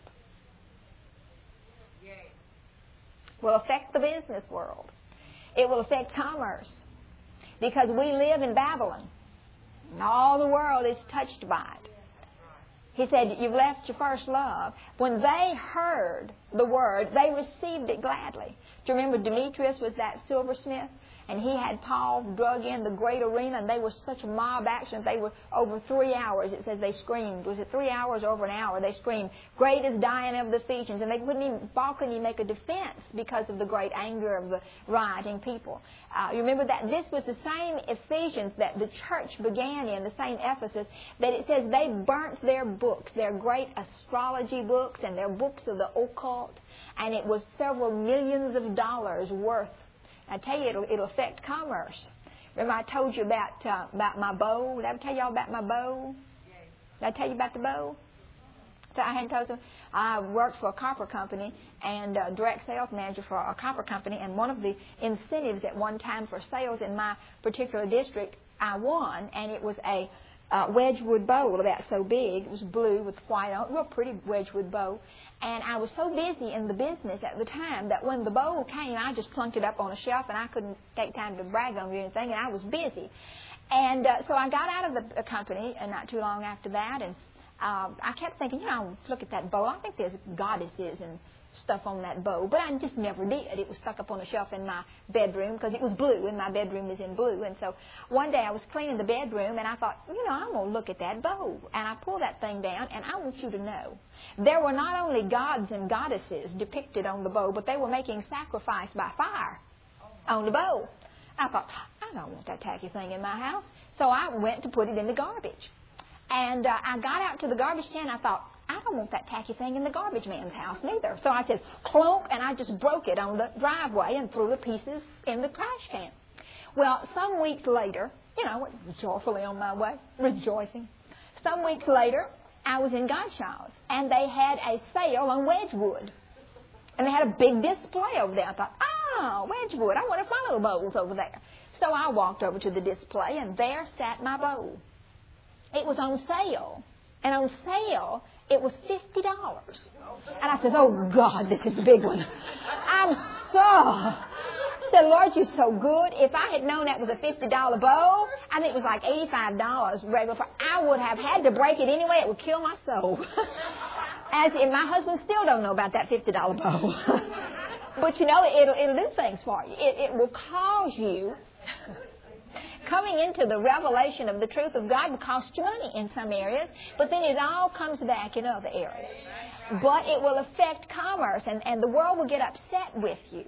Will affect the business world. It will affect commerce. Because we live in Babylon. And all the world is touched by it. He said, you've left your first love. When they heard the word, they received it gladly. Do you remember Demetrius was that silversmith? And he had Paul drug in the great arena, and they were such a mob action. They were over 3 hours. It says they screamed. Was it 3 hours or over an hour? They screamed, great is Diana of the Ephesians. And Paul couldn't even make a defense because of the great anger of the rioting people. You remember that this was the same Ephesians that the church began in, the same Ephesus, that it says they burnt their books, their great astrology books and their books of the occult, and it was several millions of dollars worth. I tell you, it'll affect commerce. Remember I told you about my bow? Did I ever tell you all about my bow? Did I tell you about the bow? So I hadn't told them. I worked for a copper company and direct sales manager for a copper company, and one of the incentives at one time for sales in my particular district, I won, and it was a Wedgwood bow about so big. It was blue with white on it, real pretty Wedgwood bow. And I was so busy in the business at the time that when the bow came, I just plunked it up on a shelf, and I couldn't take time to brag on it or anything, and I was busy. And so I got out of the company, and not too long after that, and I kept thinking, look at that bow. I think there's goddesses and stuff on that bow, but I just never did. It was stuck up on a shelf in my bedroom because it was blue, and my bedroom is in blue. And so one day I was cleaning the bedroom, and I thought, I'm going to look at that bow. And I pulled that thing down, and I want you to know, there were not only gods and goddesses depicted on the bow, but they were making sacrifice by fire on the bow. I thought, I don't want that tacky thing in my house. So I went to put it in the garbage. And I got out to the garbage can, and I thought, I don't want that tacky thing in the garbage man's house neither. So I said, clunk, and I just broke it on the driveway and threw the pieces in the trash can. Well, some weeks later, I went joyfully on my way, rejoicing. Some weeks later, I was in Godshaw's, and they had a sale on Wedgwood. And they had a big display over there. I thought, Wedgwood, I want to follow bowls over there. So I walked over to the display, and there sat my bow. It was on sale. And on sale, it was $50. And I said, oh, God, this is a big one. I said, Lord, you're so good. If I had known that was a $50 bow, I think it was like $85 regular price, I would have had to break it anyway. It would kill my soul. As if my husband still don't know about that $50 bow. But, it'll do things for you. It will cause you... Coming into the revelation of the truth of God will cost you money in some areas, but then it all comes back in other areas. But it will affect commerce, and the world will get upset with you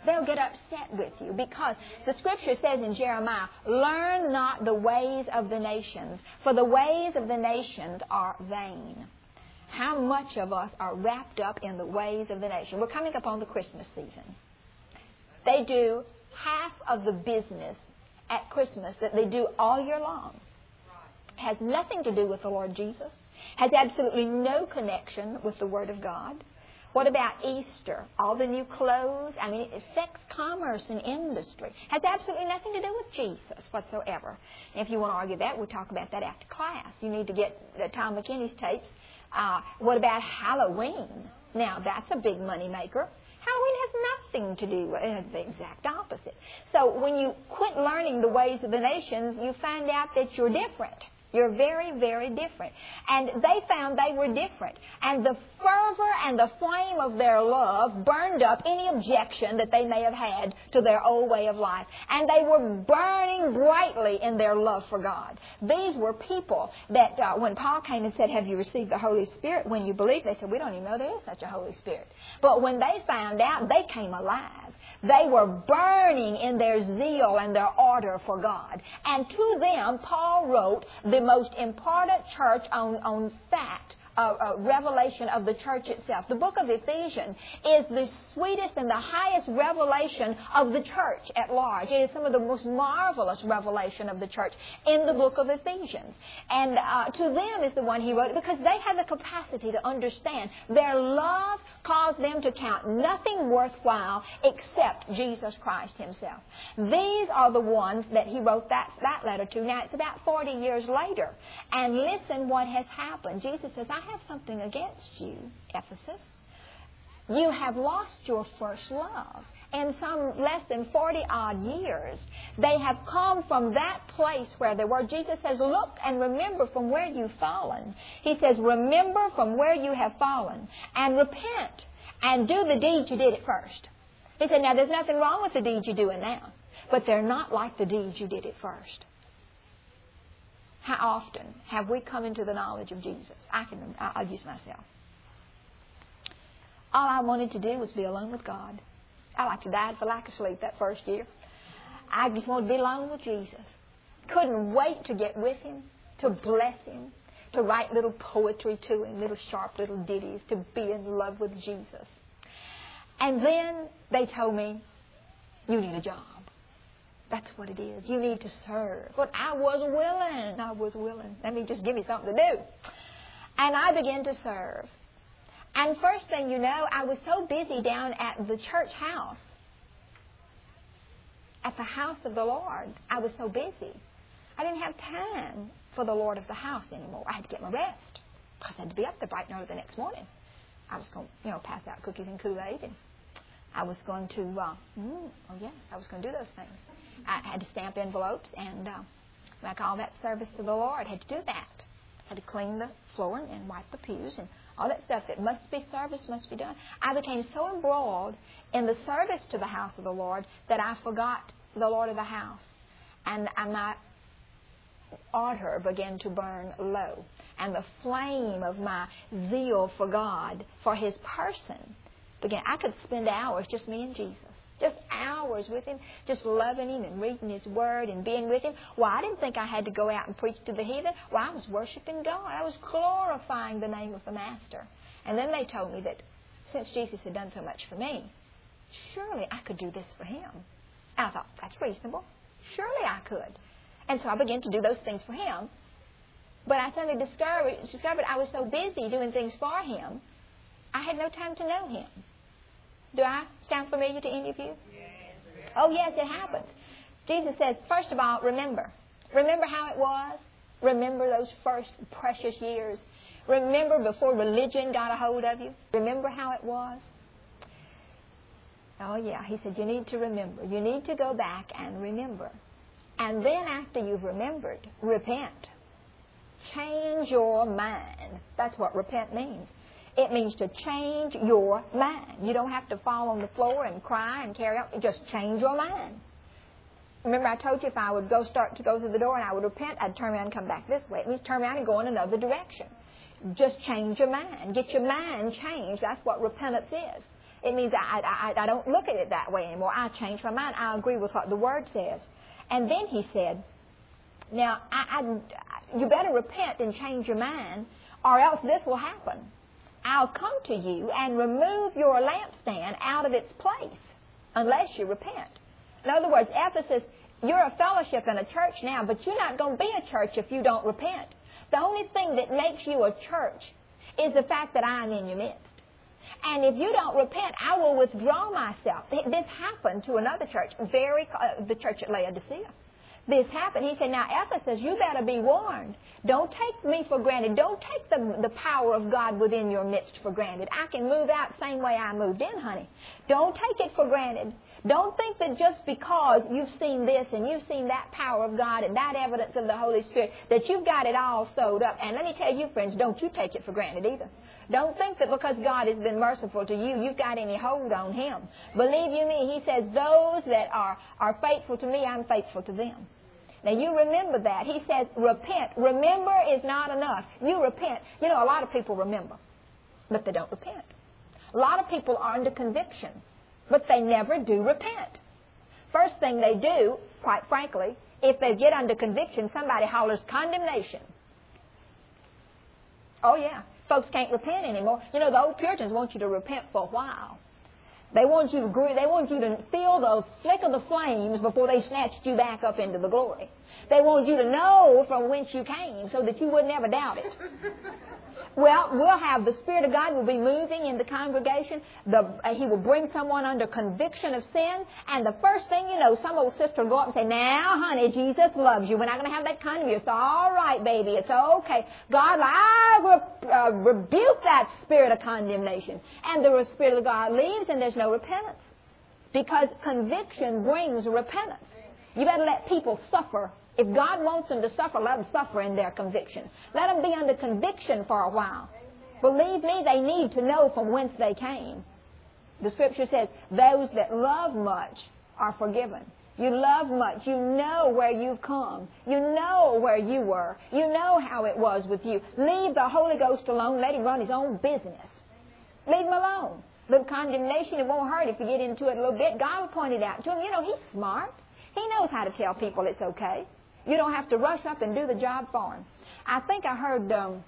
They'll get upset with you because the Scripture says in Jeremiah, learn not the ways of the nations, for the ways of the nations are vain. How much of us are wrapped up in the ways of the nation? We're coming up on the Christmas season. They do half of the business at Christmas that they do all year long. It has nothing to do with the Lord Jesus. Has absolutely no connection with the Word of God. What about Easter? All the new clothes? I mean, it affects commerce and industry. Has absolutely nothing to do with Jesus whatsoever. And if you want to argue that, we'll talk about that after class. You need to get Tom McKinney's tapes. What about Halloween? Now, that's a big money maker. Halloween has nothing to do with the exact opposite. So when you quit learning the ways of the nations, you find out that you're different. You're very, very different. And they found they were different. And the fervor and the flame of their love burned up any objection that they may have had to their old way of life. And they were burning brightly in their love for God. These were people that when Paul came and said, have you received the Holy Spirit when you believe? They said, we don't even know there is such a Holy Spirit. But when they found out, they came alive. They were burning in their zeal and their ardor for God. And to them, Paul wrote the most important church on fact, revelation of the church itself. The book of Ephesians is the sweetest and the highest revelation of the church at large. It is some of the most marvelous revelation of the church in the book of Ephesians. And to them is the one he wrote because they had the capacity to understand. Their love caused them to count nothing worthwhile except Jesus Christ himself. These are the ones that he wrote that letter to. Now, it's about 40 years later. And listen what has happened. Jesus says, I have something against you, Ephesus. You have lost your first love. In some less than 40-odd years, they have come from that place where they were. Jesus says, look and remember from where you've fallen. He says, remember from where you have fallen and repent and do the deeds you did at first. He said, now there's nothing wrong with the deeds you're doing now, but they're not like the deeds you did at first. How often have we come into the knowledge of Jesus? I'll use myself. All I wanted to do was be alone with God. I like to die for lack of sleep that first year. I just wanted to be alone with Jesus. Couldn't wait to get with Him, to bless Him, to write little poetry to Him, little sharp little ditties, to be in love with Jesus. And then they told me, you need a job. That's what it is. You need to serve. But I was willing. Let me just give me something to do. And I began to serve. And first thing you know, I was so busy down at the church house, at the house of the Lord. I was so busy. I didn't have time for the Lord of the house anymore. I had to get my rest because I had to be up there bright and early the next morning. I was going to, pass out cookies and Kool-Aid, and I was going to, I was going to do those things. I had to stamp envelopes and make all that service to the Lord. I had to do that. I had to clean the floor and wipe the pews and all that stuff that must be service, must be done. I became so embroiled in the service to the house of the Lord that I forgot the Lord of the house. And my ardor began to burn low. And the flame of my zeal for God, for His person, began. I could spend hours, just me and Jesus. Just hours with Him, just loving Him and reading His Word and being with Him. Well, I didn't think I had to go out and preach to the heathen. Well, I was worshiping God. I was glorifying the name of the Master. And then they told me that since Jesus had done so much for me, surely I could do this for Him. And I thought, that's reasonable. Surely I could. And so I began to do those things for Him. But I suddenly discovered I was so busy doing things for Him, I had no time to know Him. Do I sound familiar to any of you? Yes. Oh, yes, it happens. Jesus says, first of all, remember. Remember how it was. Remember those first precious years. Remember before religion got a hold of you. Remember how it was. Oh, yeah. He said, you need to remember. You need to go back and remember. And then after you've remembered, repent. Change your mind. That's what repent means. It means to change your mind. You don't have to fall on the floor and cry and carry out. Just change your mind. Remember, I told you if I would start to go through the door and I would repent, I'd turn around and come back this way. It means turn around and go in another direction. Just change your mind. Get your mind changed. That's what repentance is. It means I don't look at it that way anymore. I changed my mind. I agree with what the Word says. And then he said, now, you better repent and change your mind, or else this will happen. I'll come to you and remove your lampstand out of its place unless you repent. In other words, Ephesus, you're a fellowship in a church now, but you're not going to be a church if you don't repent. The only thing that makes you a church is the fact that I am in your midst. And if you don't repent, I will withdraw myself. This happened to another church, the church at Laodicea. This happened. He said, now, Ephesus, you better be warned. Don't take me for granted. Don't take the power of God within your midst for granted. I can move out the same way I moved in, honey. Don't take it for granted. Don't think that just because you've seen this and you've seen that power of God and that evidence of the Holy Spirit, that you've got it all sewed up. And let me tell you, friends, don't you take it for granted either. Don't think that because God has been merciful to you, you've got any hold on Him. Believe you me, He says, those that are faithful to me, I'm faithful to them. Now, you remember that. He says, repent. Remember is not enough. You repent. You know, a lot of people remember, but they don't repent. A lot of people are under conviction, but they never do repent. First thing they do, quite frankly, if they get under conviction, somebody hollers condemnation. Oh, yeah. Folks can't repent anymore. You know, the old Puritans want you to repent for a while. They want you to feel the flick of the flames before they snatched you back up into the glory. They want you to know from whence you came so that you would never doubt it. Well, we'll have the Spirit of God will be moving in the congregation. He will bring someone under conviction of sin. And the first thing you know, some old sister will go up and say, now, honey, Jesus loves you. We're not going to have that kind of you. It's all right, baby. It's okay. God, I rebuke that spirit of condemnation. And the Spirit of God leaves and there's no repentance. Because conviction brings repentance. You better let people suffer. If God wants them to suffer, let them suffer in their conviction. Let them be under conviction for a while. Believe me, they need to know from whence they came. The Scripture says, those that love much are forgiven. You love much. You know where you've come. You know where you were. You know how it was with you. Leave the Holy Ghost alone. Let Him run His own business. Leave Him alone. Little condemnation, it won't hurt if you get into it a little bit. God will point it out to Him. You know, He's smart. He knows how to tell people it's okay. You don't have to rush up and do the job for Him. I think I heard,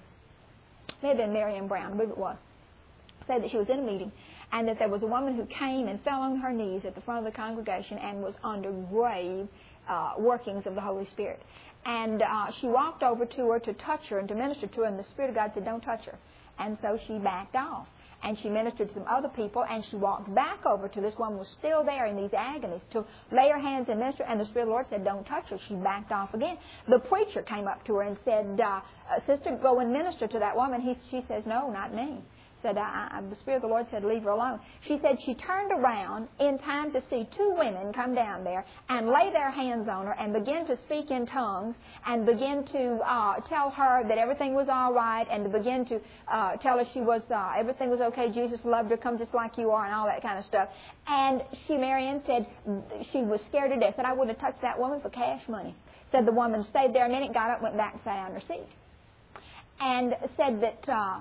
maybe Marion Brown, I believe it was, say that she was in a meeting and that there was a woman who came and fell on her knees at the front of the congregation and was under grave workings of the Holy Spirit. And she walked over to her to touch her and to minister to her, and the Spirit of God said, don't touch her. And so she backed off. And she ministered to some other people, and she walked back over to this woman who was still there in these agonies to lay her hands and minister, and the Spirit of the Lord said, don't touch her. She backed off again. The preacher came up to her and said, sister, go and minister to that woman. She says, no, not me. Said, the Spirit of the Lord said, leave her alone. She said she turned around in time to see two women come down there and lay their hands on her and begin to speak in tongues and begin to tell her that everything was all right and to begin to tell her she was everything was okay, Jesus loved her, come just like you are, and all that kind of stuff. And Marion said she was scared to death. Said, I wouldn't have touched that woman for cash money. Said the woman stayed there a minute, got up, went back and sat down in her seat. And said that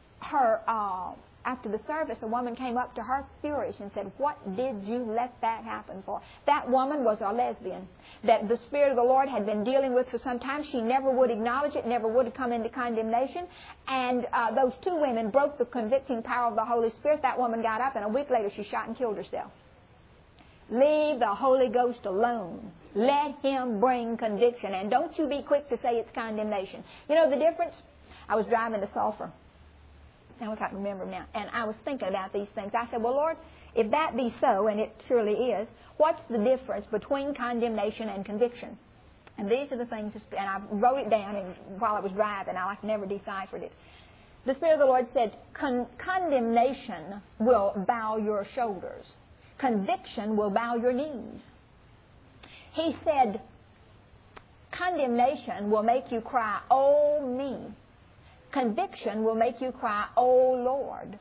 after the service, a woman came up to her furious and said, what did you let that happen for? That woman was a lesbian that the Spirit of the Lord had been dealing with for some time. She never would acknowledge it, never would come into condemnation. And those two women broke the convicting power of the Holy Spirit. That woman got up, and a week later she shot and killed herself. Leave the Holy Ghost alone. Let Him bring conviction. And don't you be quick to say it's condemnation. You know the difference? I was driving to Sulphur. Now I can't remember now. And I was thinking about these things. I said, well, Lord, if that be so, and it surely is, what's the difference between condemnation and conviction? And these are the things, and I wrote it down while I was driving. I never deciphered it. The Spirit of the Lord said, condemnation will bow your shoulders. Conviction will bow your knees. He said, condemnation will make you cry, oh me. Conviction will make you cry, oh Lord.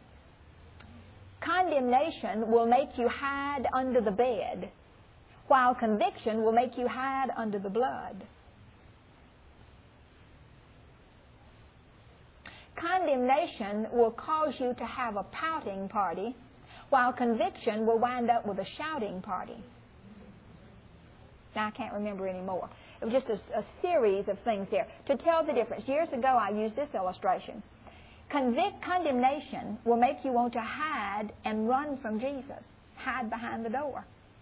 Condemnation will make you hide under the bed, while conviction will make you hide under the blood. Condemnation will cause you to have a pouting party, while conviction will wind up with a shouting party. Now, I can't remember anymore. It was just a series of things there. To tell the difference, years ago I used this illustration. Condemnation will make you want to hide and run from Jesus. Hide behind the door.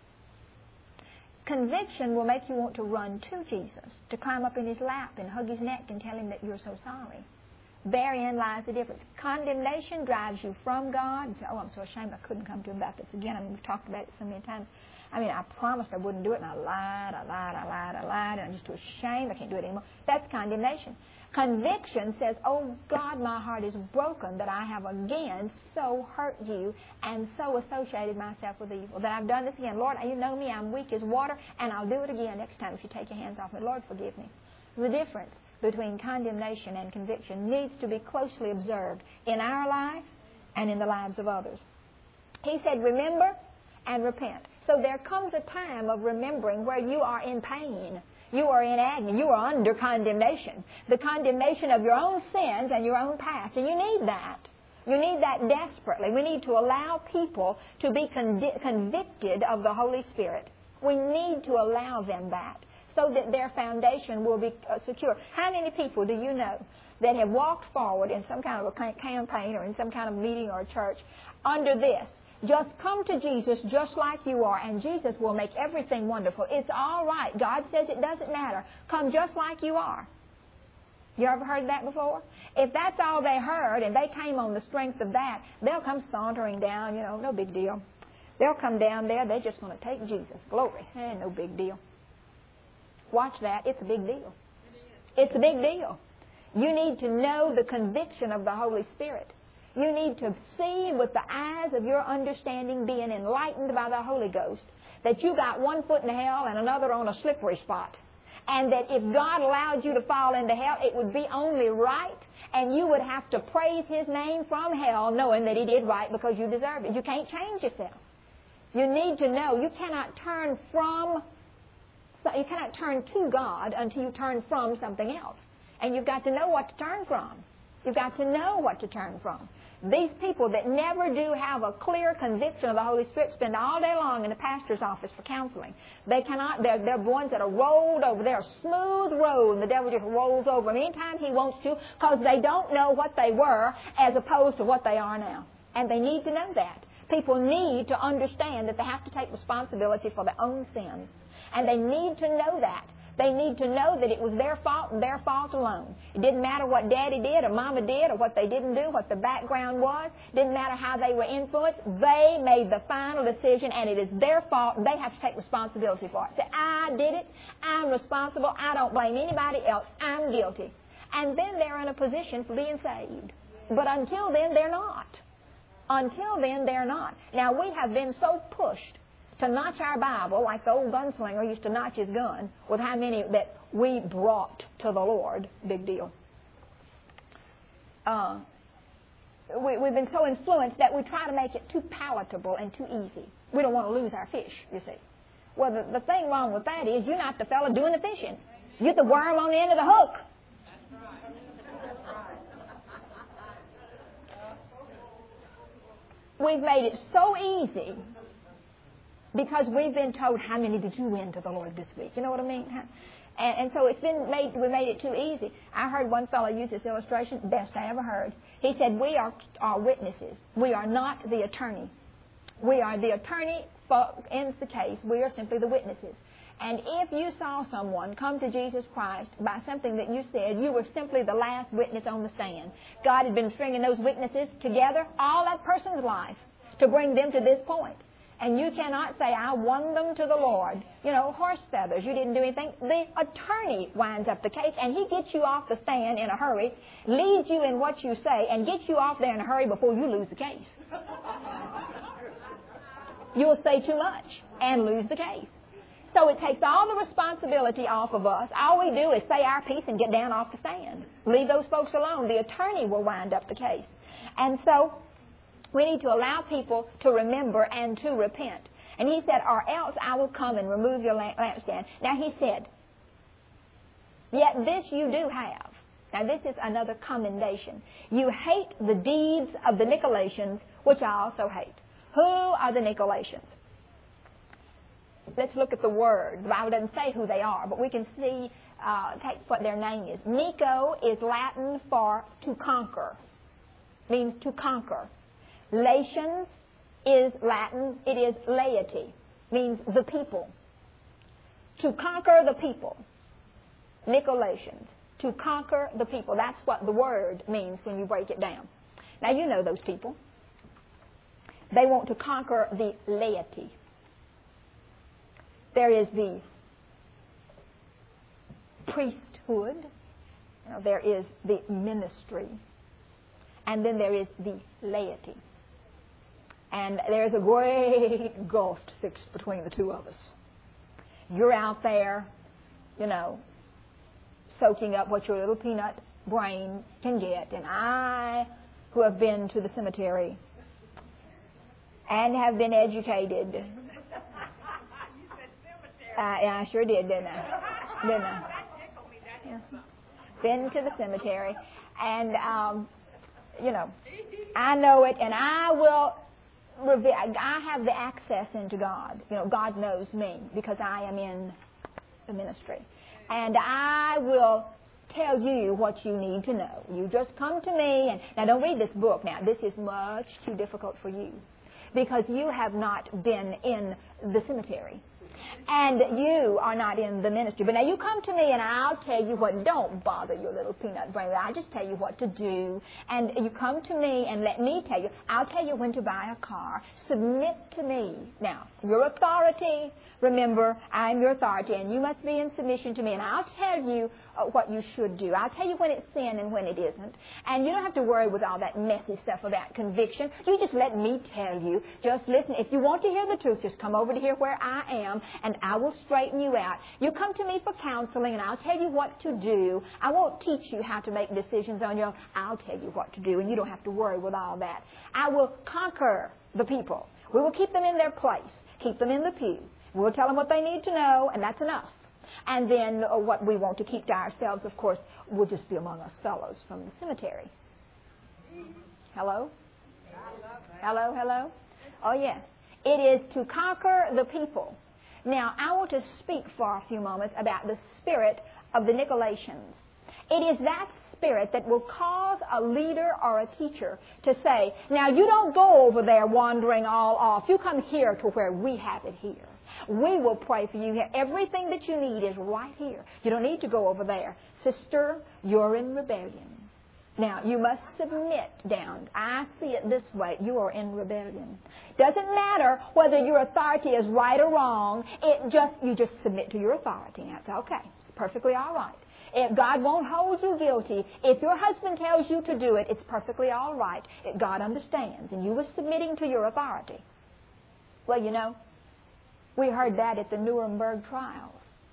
Conviction will make you want to run to Jesus, to climb up in His lap and hug His neck and tell Him that you're so sorry. Therein lies the difference. Condemnation drives you from God and say, oh, I'm so ashamed I couldn't come to Him about this again. I mean, we've talked about it so many times. I mean, I promised I wouldn't do it, and I lied, and I'm just too ashamed. I can't do it anymore. That's condemnation. Conviction says, oh, God, my heart is broken that I have again so hurt you and so associated myself with evil, that I've done this again. Lord, you know me, I'm weak as water, and I'll do it again next time if you take your hands off me. Lord, forgive me. The difference between condemnation and conviction needs to be closely observed in our life and in the lives of others. He said, remember and repent. So there comes a time of remembering where you are in pain. You are in agony. You are under condemnation. The condemnation of your own sins and your own past. And you need that. You need that desperately. We need to allow people to be convicted of the Holy Spirit. We need to allow them that so that their foundation will be secure. How many people do you know that have walked forward in some kind of a campaign or in some kind of meeting or a church under this? Just come to Jesus just like you are, and Jesus will make everything wonderful. It's all right. God says it doesn't matter. Come just like you are. You ever heard that before? If that's all they heard and they came on the strength of that, they'll come sauntering down, no big deal. They'll come down there, they're just going to take Jesus. Glory. No big deal. Watch that. It's a big deal. It's a big deal. You need to know the conviction of the Holy Spirit. You need to see with the eyes of your understanding, being enlightened by the Holy Ghost, that you got one foot in hell and another on a slippery spot. And that if God allowed you to fall into hell, it would be only right, and you would have to praise His name from hell, knowing that He did right because you deserve it. You can't change yourself. You need to know you cannot turn to God until you turn from something else. And you've got to know what to turn from. You've got to know what to turn from. These people that never do have a clear conviction of the Holy Spirit spend all day long in the pastor's office for counseling. They cannot, they're ones that are rolled over. They're a smooth road, and the devil just rolls over them anytime he wants to because they don't know what they were as opposed to what they are now. And they need to know that. People need to understand that they have to take responsibility for their own sins. And they need to know that. They need to know that it was their fault and their fault alone. It didn't matter what Daddy did or Mama did or what they didn't do, what the background was. It didn't matter how they were influenced. They made the final decision, and it is their fault, and they have to take responsibility for it. Say, I did it. I'm responsible. I don't blame anybody else. I'm guilty. And then they're in a position for being saved. But until then, they're not. Until then, they're not. Now, we have been so pushed to notch our Bible, like the old gunslinger used to notch his gun, with how many that we brought to the Lord. Big deal. We've been so influenced that we try to make it too palatable and too easy. We don't want to lose our fish, you see. Well, the thing wrong with that is you're not the fella doing the fishing. You're the worm on the end of the hook. We've made it so easy because we've been told, how many did you win to the Lord this week? You know what I mean? And so we made it too easy. I heard one fellow use this illustration, best I ever heard. He said, we are witnesses. We are not the attorney. We are the attorney ends the case. We are simply the witnesses. And if you saw someone come to Jesus Christ by something that you said, you were simply the last witness on the stand. God had been stringing those witnesses together all that person's life to bring them to this point. And you cannot say, I won them to the Lord. Horse feathers, you didn't do anything. The attorney winds up the case, and he gets you off the stand in a hurry, leads you in what you say, and gets you off there in a hurry before you lose the case. You'll say too much and lose the case. So it takes all the responsibility off of us. All we do is say our piece and get down off the stand. Leave those folks alone. The attorney will wind up the case. And so we need to allow people to remember and to repent. And he said, or else I will come and remove your lampstand. Now he said, yet this you do have. Now this is another commendation. You hate the deeds of the Nicolaitans, which I also hate. Who are the Nicolaitans? Let's look at the word. The Bible doesn't say who they are, but we can see, take what their name is. Nico is Latin for to conquer. Means to conquer. Lations is Latin. It is laity. Means the people. To conquer the people. Nicolaitans. To conquer the people. That's what the word means when you break it down. Now you know those people. They want to conquer the laity. There is the priesthood. There is the ministry. And then there is the laity. And there's a great gulf fixed between the two of us. You're out there, soaking up what your little peanut brain can get. And I, who have been to the cemetery and have been educated. Yeah, I sure did, didn't I? Yeah. Been to the cemetery. And, I know it, and I will reveal. I have the access into God. God knows me because I am in the ministry. And I will tell you what you need to know. You just come to me, and now don't read this book now. This is much too difficult for you because you have not been in the cemetery. And you are not in the ministry. But now you come to me and I'll tell you what. Don't bother your little peanut brain. I'll just tell you what to do. And you come to me and let me tell you. I'll tell you when to buy a car. Submit to me. Now, your authority, remember, I'm your authority, and you must be in submission to me. And I'll tell you what you should do. I'll tell you when it's sin and when it isn't. And you don't have to worry with all that messy stuff about conviction. You just let me tell you. Just listen. If you want to hear the truth, just come over to here where I am, and I will straighten you out. You come to me for counseling, and I'll tell you what to do. I won't teach you how to make decisions on your own. I'll tell you what to do, and you don't have to worry with all that. I will conquer the people. We will keep them in their place, keep them in the pew. We'll tell them what they need to know, and that's enough. And then what we want to keep to ourselves, of course, will just be among us fellows from the cemetery. Hello? Hello, hello? Oh, yes. It is to conquer the people. Now, I want to speak for a few moments about the spirit of the Nicolaitans. It is that spirit that will cause a leader or a teacher to say, now you don't go over there wandering all off. You come here to where we have it here. We will pray for you here. Everything that you need is right here. You don't need to go over there. Sister, you're in rebellion. Now, you must submit down. I see it this way. You are in rebellion. Doesn't matter whether your authority is right or wrong. You just submit to your authority. That's okay. It's perfectly all right. If God won't hold you guilty, if your husband tells you to do it, it's perfectly all right. God understands, and you were submitting to your authority. Well, we heard that at the Nuremberg trials.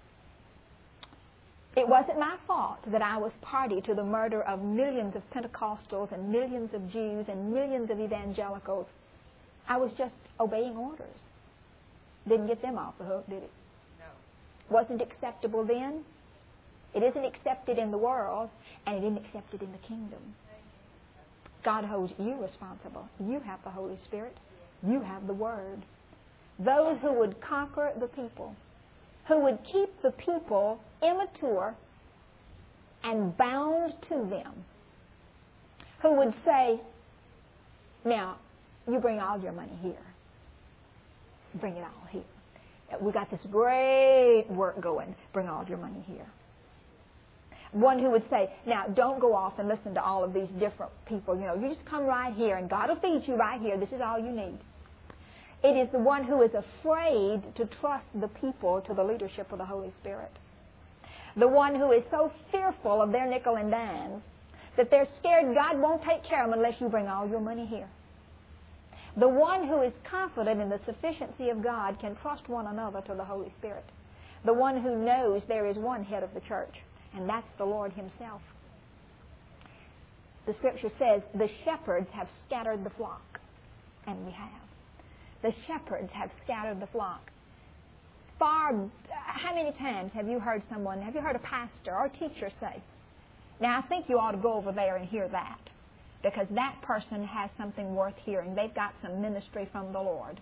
It wasn't my fault that I was party to the murder of millions of Pentecostals and millions of Jews and millions of evangelicals. I was just obeying orders. Didn't get them off the hook, did it? No. Wasn't acceptable then. It isn't accepted in the world, and it isn't accepted in the kingdom. God holds you responsible. You have the Holy Spirit. You have the Word. Those who would conquer the people, who would keep the people immature and bound to them, who would say, now, you bring all your money here. Bring it all here. We've got this great work going. Bring all your money here. One who would say, now, don't go off and listen to all of these different people. You just come right here, and God will feed you right here. This is all you need. It is the one who is afraid to trust the people to the leadership of the Holy Spirit. The one who is so fearful of their nickel and dimes that they're scared God won't take care of them unless you bring all your money here. The one who is confident in the sufficiency of God can trust one another to the Holy Spirit. The one who knows there is one head of the church, and that's the Lord Himself. The Scripture says, the shepherds have scattered the flock, and we have. The shepherds have scattered the flock. How many times have you heard a pastor or teacher say, now I think you ought to go over there and hear that. because that person has something worth hearing. They've got some ministry from the Lord.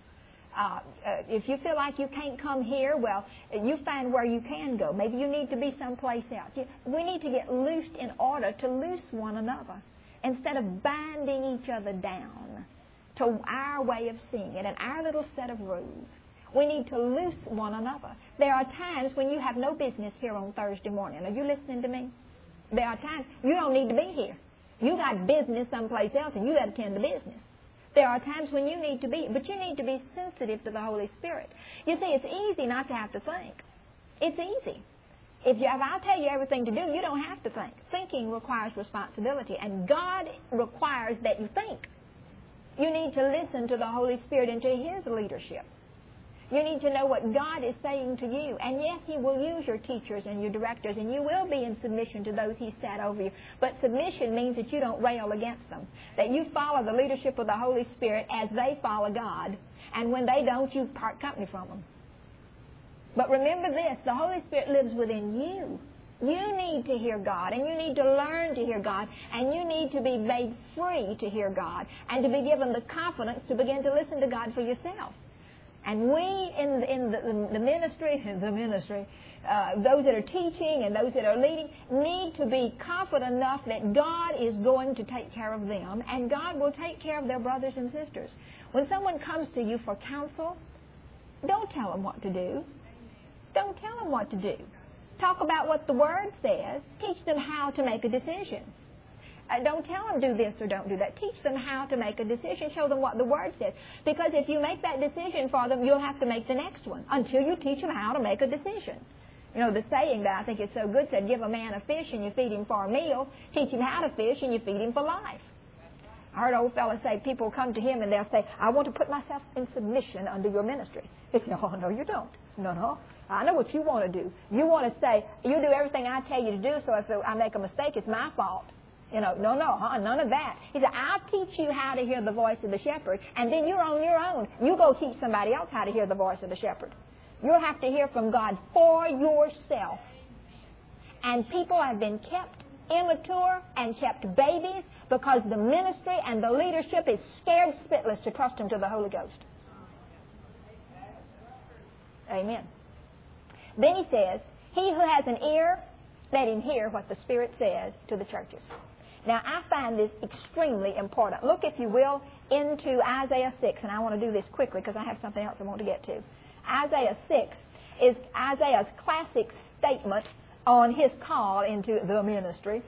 If you feel like you can't come here, well, you find where you can go. Maybe you need to be someplace else. We need to get loosed in order to loose one another instead of binding each other down to our way of seeing it and our little set of rules. We need to loose one another. There are times when you have no business here on Thursday morning. Are you listening to me? There are times you don't need to be here. You got business someplace else and you got to attend the business. There are times when you need to be, but you need to be sensitive to the Holy Spirit. You see, it's easy not to have to think. It's easy. If I'll tell you everything to do, you don't have to think. Thinking requires responsibility, and God requires that you think. You need to listen to the Holy Spirit and to His leadership. You need to know what God is saying to you. And yes, He will use your teachers and your directors, and you will be in submission to those He set over you. But submission means that you don't rail against them, that you follow the leadership of the Holy Spirit as they follow God. And when they don't, you part company from them. But remember this, the Holy Spirit lives within you. You need to hear God, and you need to learn to hear God, and you need to be made free to hear God, and to be given the confidence to begin to listen to God for yourself. And we in the ministry, those that are teaching and those that are leading, need to be confident enough that God is going to take care of them, and God will take care of their brothers and sisters. When someone comes to you for counsel, don't tell them what to do. Don't tell them what to do. Talk about what the Word says. Teach them how to make a decision. Don't tell them do this or don't do that. Teach them how to make a decision. Show them what the Word says. Because if you make that decision for them, you'll have to make the next one until you teach them how to make a decision. You know, the saying that I think is so good said, give a man a fish and you feed him for a meal. Teach him how to fish and you feed him for life. I heard an old fellow say, people come to him and they'll say, I want to put myself in submission under your ministry. He said, oh, no, you don't. No. I know what you want to do. You want to say, you do everything I tell you to do, so if I make a mistake, it's my fault. You know, no, none of that. He said, I'll teach you how to hear the voice of the shepherd, and then you're on your own. You go teach somebody else how to hear the voice of the shepherd. You'll have to hear from God for yourself. And people have been kept immature and kept babies because the ministry and the leadership is scared spitless to trust Him to the Holy Ghost. Amen. Then he says, he who has an ear, let him hear what the Spirit says to the churches. Now, I find this extremely important. Look, if you will, into Isaiah 6, and I want to do this quickly because I have something else I want to get to. Isaiah 6 is Isaiah's classic statement on his call into the ministry.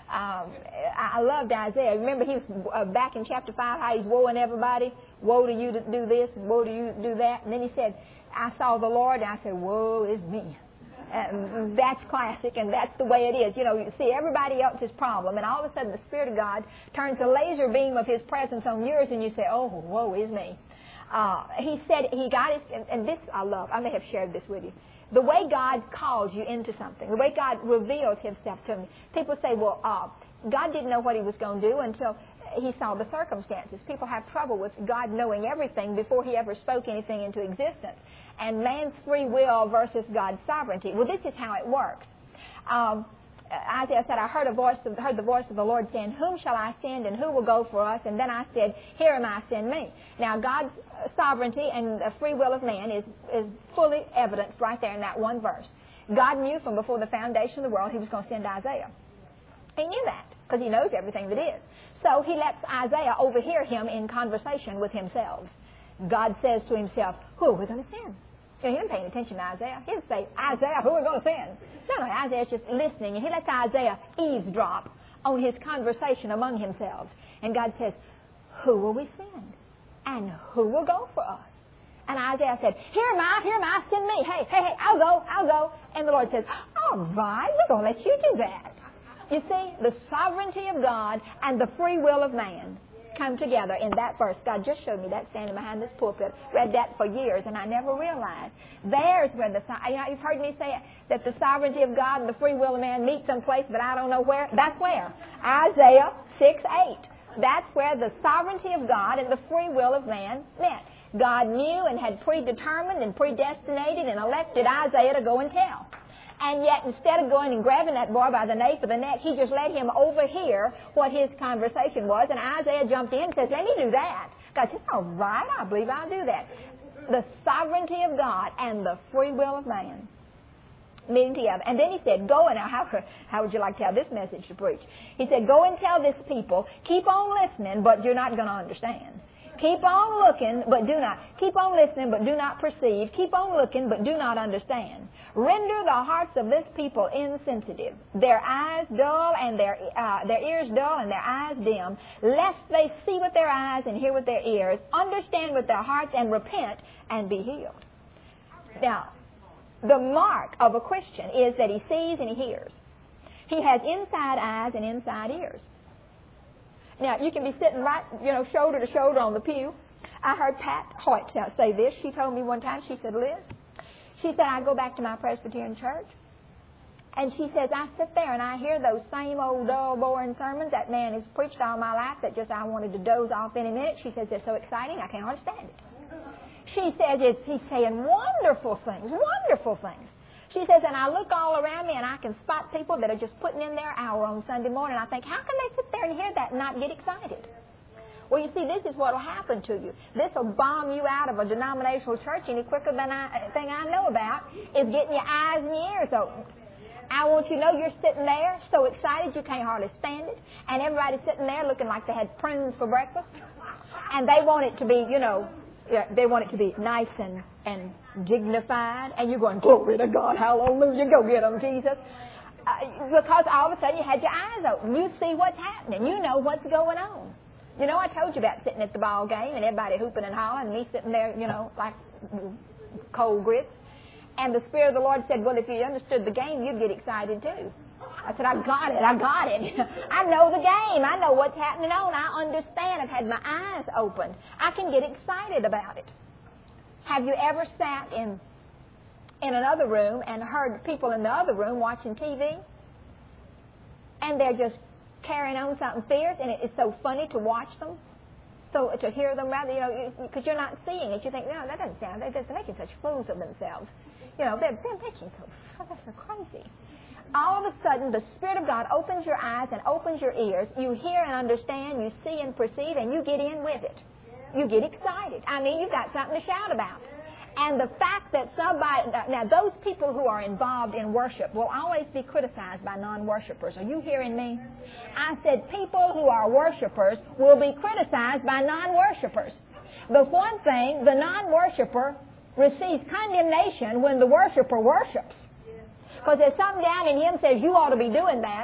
I loved Isaiah. Remember, he was back in chapter 5, how he's woeing everybody. Woe to you to do this, and woe to you to do that. And then he said, I saw the Lord, and I said, woe is me. That's classic, and that's the way it is. You know, you see everybody else's problem, and all of a sudden the Spirit of God turns a laser beam of His presence on yours, and you say, oh, woe is me. He said he got his, and this I love. I may have shared this with you. The way God calls you into something, the way God reveals Himself to me. People say, well, God didn't know what He was going to do until He saw the circumstances. People have trouble with God knowing everything before He ever spoke anything into existence. And man's free will versus God's sovereignty. Well, this is how it works. Isaiah said, I heard the voice of the Lord saying, whom shall I send and who will go for us? And then I said, here am I, send me. Now, God's sovereignty and the free will of man is fully evidenced right there in that one verse. God knew from before the foundation of the world He was going to send Isaiah. He knew that because He knows everything that is. So He lets Isaiah overhear him in conversation with himself. God says to Himself, who are we going to send? You know, He wasn't paying attention to Isaiah. He didn't say, Isaiah, who are we going to send? No, Isaiah's just listening, and he lets Isaiah eavesdrop on his conversation among himself. And God says, who will we send? And who will go for us? And Isaiah said, here am I, send me. Hey, I'll go. And the Lord says, all right, we're going to let you do that. You see, the sovereignty of God and the free will of man come together in that verse. God just showed me that standing behind this pulpit. Read that for years, and I never realized. There's where you've heard me say that the sovereignty of God and the free will of man meet someplace, but I don't know where. That's where. Isaiah 6:8. That's where the sovereignty of God and the free will of man met. God knew and had predetermined and predestinated and elected Isaiah to go and tell. And yet, instead of going and grabbing that boy by the nape of the neck, he just let him overhear what his conversation was. And Isaiah jumped in and says, let me do that. God said, all right, I believe I'll do that. The sovereignty of God and the free will of man meeting together. And then he said, go and, how would you like to have this message to preach? He said, go and tell this people, keep on listening, but you're not going to understand. Keep on looking, but do not. Keep on listening, but do not perceive. Keep on looking, but do not understand. Render the hearts of this people insensitive, their eyes dull and their ears dull and their eyes dim, lest they see with their eyes and hear with their ears, understand with their hearts and repent and be healed. Now, the mark of a Christian is that he sees and he hears. He has inside eyes and inside ears. Now, you can be sitting right, shoulder to shoulder on the pew. I heard Pat Hoyt say this. She told me one time, she said, Liz, she said, I go back to my Presbyterian church, and she says, I sit there and I hear those same old dull, boring sermons that man has preached all my life that just I wanted to doze off any minute. She says, it's so exciting, I can't understand it. She says, he's saying wonderful things, wonderful things. She says, and I look all around me and I can spot people that are just putting in their hour on Sunday morning. I think, how can they sit there and hear that and not get excited? Well, you see, this is what will happen to you. This will bomb you out of a denominational church any quicker than anything I know about is getting your eyes and your ears open. I want you to know you're sitting there so excited you can't hardly stand it, and everybody's sitting there looking like they had prunes for breakfast, and they want it to be, they want it to be nice and dignified, and you're going, glory to God, hallelujah, go get them, Jesus. Because all of a sudden you had your eyes open. You see what's happening. You know what's going on. I told you about sitting at the ball game and everybody hooping and hollering and me sitting there, like cold grits. And the Spirit of the Lord said, well, if you understood the game, you'd get excited too. I said, I got it. I know the game. I know what's happening on. I understand. I've had my eyes opened. I can get excited about it. Have you ever sat in another room and heard people in the other room watching TV? And they're just carrying on something fierce, and it's so funny to watch them, so to hear them rather, because you're not seeing it. You think, no, that doesn't sound, they're making such fools of themselves. They're making that's so crazy. All of a sudden, the Spirit of God opens your eyes and opens your ears. You hear and understand, you see and perceive, and you get in with it. You get excited. I mean, you've got something to shout about. And the fact that now those people who are involved in worship will always be criticized by non-worshipers. Are you hearing me? I said people who are worshipers will be criticized by non-worshipers. The one thing, the non-worshiper receives condemnation when the worshiper worships. Because there's something down in him says you ought to be doing that.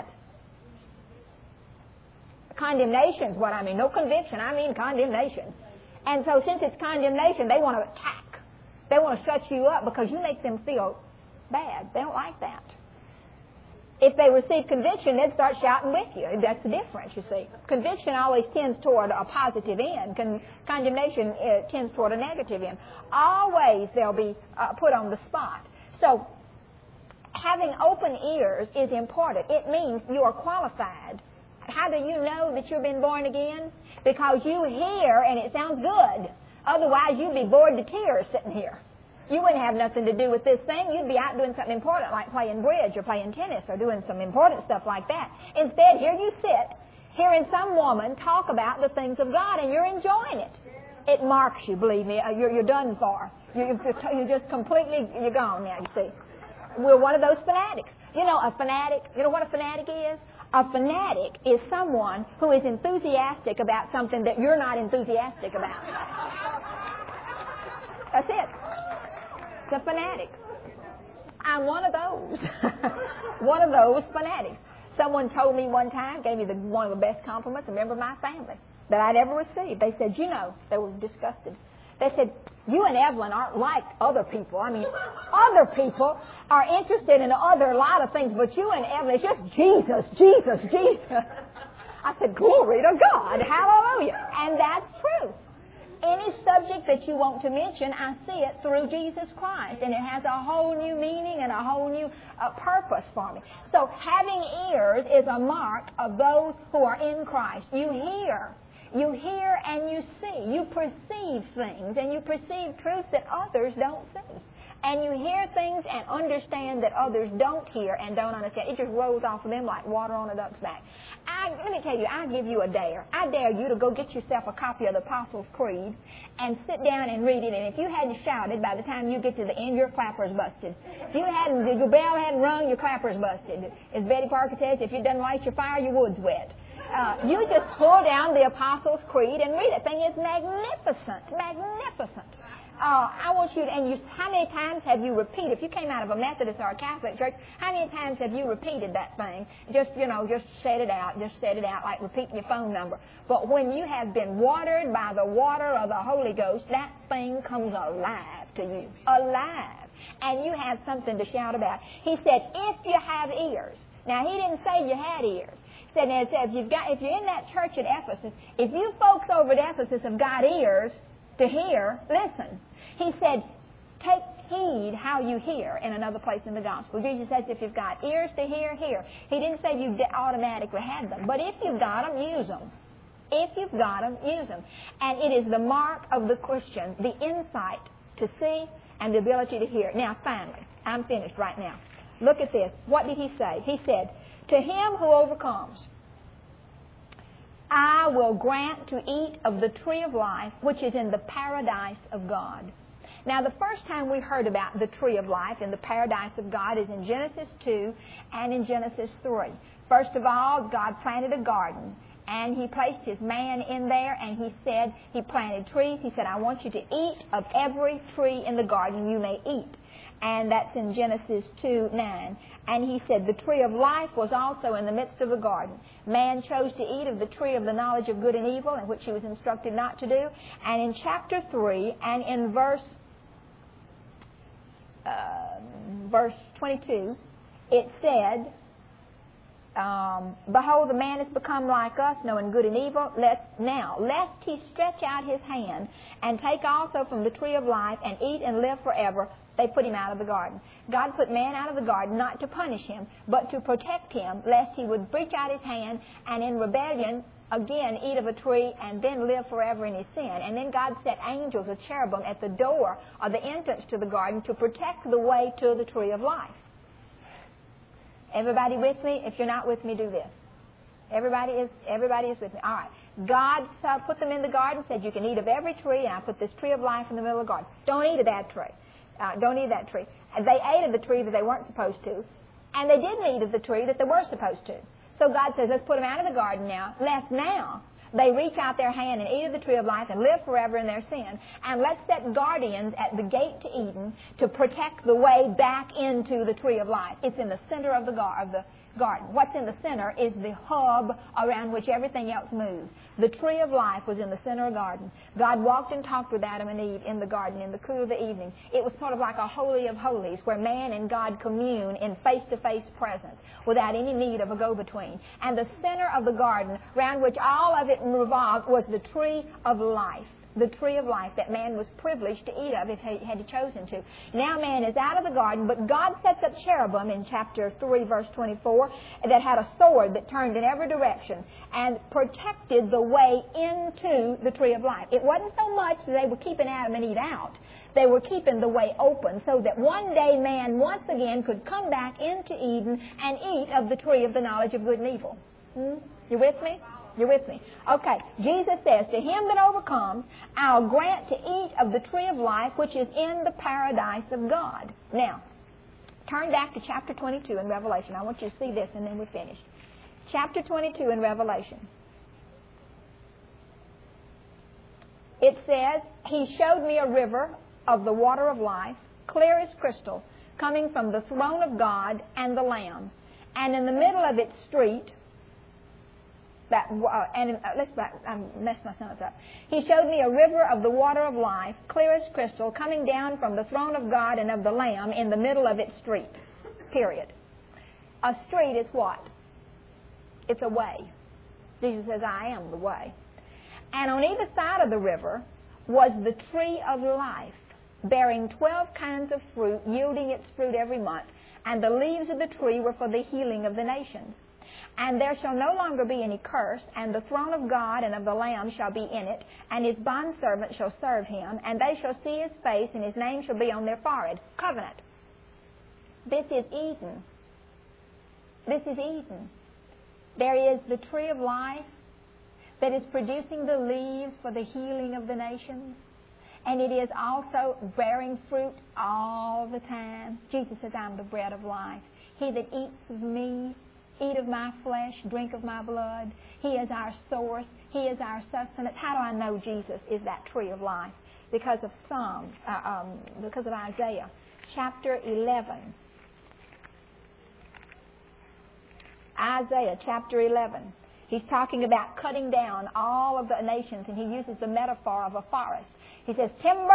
Condemnation is what I mean. No conviction. I mean condemnation. And so since it's condemnation, they want to attack. They want to shut you up because you make them feel bad. They don't like that. If they receive conviction, they'd start shouting with you. That's the difference, you see. Conviction always tends toward a positive end. Condemnation tends toward a negative end. Always they'll be put on the spot. So having open ears is important. It means you are qualified. How do you know that you've been born again? Because you hear and it sounds good. Otherwise, you'd be bored to tears sitting here. You wouldn't have nothing to do with this thing. You'd be out doing something important like playing bridge or playing tennis or doing some important stuff like that. Instead, here you sit, hearing some woman talk about the things of God, and you're enjoying it. It marks you, believe me. You're done for. You're just completely, you're gone now, you see. We're one of those fanatics. A fanatic, you know what a fanatic is? A fanatic is someone who is enthusiastic about something that you're not enthusiastic about. That's it. It's a fanatic. I'm one of those. One of those fanatics. Someone told me one time, gave me one of the best compliments, a member of my family, that I'd ever received. They said, they were disgusted. They said, you and Evelyn aren't like other people. I mean, other people are interested in a lot of things, but you and Evelyn, it's just Jesus, Jesus, Jesus. I said, glory to God, hallelujah. And that's true. Any subject that you want to mention, I see it through Jesus Christ, and it has a whole new meaning and a whole new purpose for me. So having ears is a mark of those who are in Christ. You hear and you see. You perceive things, and you perceive truth that others don't see. and you hear things and understand that others don't hear and don't understand. It just rolls off of them like water on a duck's back. Let me tell you, I give you a dare. I dare you to go get yourself a copy of the Apostles' Creed and sit down and read it. And if you hadn't shouted by the time you get to the end, your clapper's busted. If your bell hadn't rung, your clapper's busted. As Betty Parker says, if you didn't light your fire, your wood's wet. You just pull down the Apostles' Creed and read it. The thing is magnificent, magnificent. I want you to, how many times have you repeated, if you came out of a Methodist or a Catholic church, how many times have you repeated that thing? Just said it out, like repeating your phone number. But when you have been watered by the water of the Holy Ghost, that thing comes alive to you. Alive. And you have something to shout about. He said, if you have ears. Now, he didn't say you had ears. He said, if you're in that church at Ephesus, if you folks over at Ephesus have got ears to hear, listen. He said, take heed how you hear in another place in the gospel. Jesus says, if you've got ears to hear, hear. He didn't say you automatically had them. But if you've got them, use them. If you've got them, use them. And it is the mark of the Christian, the insight to see and the ability to hear. Now, finally, I'm finished right now. Look at this. What did he say? He said, to him who overcomes, I will grant to eat of the tree of life, which is in the paradise of God. Now, the first time we heard about the tree of life in the paradise of God is in Genesis 2 and in Genesis 3. First of all, God planted a garden, and He placed His man in there, and He said, He planted trees. He said, I want you to eat of every tree in the garden you may eat. And that's in Genesis 2:9. And He said, the tree of life was also in the midst of the garden. Man chose to eat of the tree of the knowledge of good and evil, in which he was instructed not to do. And in chapter 3 and in verse 22, it said, behold, the man has become like us, knowing good and evil. Lest he stretch out his hand and take also from the tree of life and eat and live forever. They put him out of the garden. God put man out of the garden not to punish him, but to protect him, lest he would reach out his hand and in rebellion again eat of a tree and then live forever in his sin. And then God set angels of cherubim at the door or the entrance to the garden to protect the way to the tree of life. Everybody with me? If you're not with me, do this. Everybody is with me. All right. God put them in the garden, said you can eat of every tree, and I put this tree of life in the middle of the garden. Don't eat of that tree. Don't eat that tree. They ate of the tree that they weren't supposed to, and they didn't eat of the tree that they were supposed to. So God says, let's put them out of the garden now, lest now they reach out their hand and eat of the tree of life and live forever in their sin. And let's set guardians at the gate to Eden to protect the way back into the tree of life. It's in the center of the garden. What's in the center is the hub around which everything else moves. The tree of life was in the center of the garden. God walked and talked with Adam and Eve in the garden in the cool of the evening. It was sort of like a holy of holies where man and God commune in face-to-face presence without any need of a go-between. And the center of the garden, around which all of it revolved, was the tree of life. The tree of life that man was privileged to eat of if he had chosen to. Now man is out of the garden, but God sets up cherubim in chapter 3, verse 24, that had a sword that turned in every direction and protected the way into the tree of life. It wasn't so much that they were keeping Adam and Eve out. They were keeping the way open so that one day man once again could come back into Eden and eat of the tree of the knowledge of good and evil. You with me? You're with me? Okay. Jesus says, to him that overcomes, I'll grant to eat of the tree of life, which is in the paradise of God. Now, turn back to chapter 22 in Revelation. I want you to see this, and then we're finished. Chapter 22 in Revelation. It says, he showed me a river of the water of life, clear as crystal, coming from the throne of God and the Lamb. And in the middle of its street, I messed my sentence up. He showed me a river of the water of life, clear as crystal, coming down from the throne of God and of the Lamb in the middle of its street. Period. A street is what? It's a way. Jesus says, I am the way. And on either side of the river was the tree of life, bearing 12 kinds of fruit, yielding its fruit every month. And the leaves of the tree were for the healing of the nations. And there shall no longer be any curse, and the throne of God and of the Lamb shall be in it, and his bondservants shall serve him, and they shall see his face, and his name shall be on their forehead. Covenant. This is Eden. This is Eden. There is the tree of life that is producing the leaves for the healing of the nations. And it is also bearing fruit all the time. Jesus says, I'm the bread of life. He that eats of me, eat of my flesh, drink of my blood. He is our source. He is our sustenance. How do I know Jesus is that tree of life? Because of because of Isaiah chapter 11. Isaiah chapter 11. He's talking about cutting down all of the nations, and he uses the metaphor of a forest. He says, timber,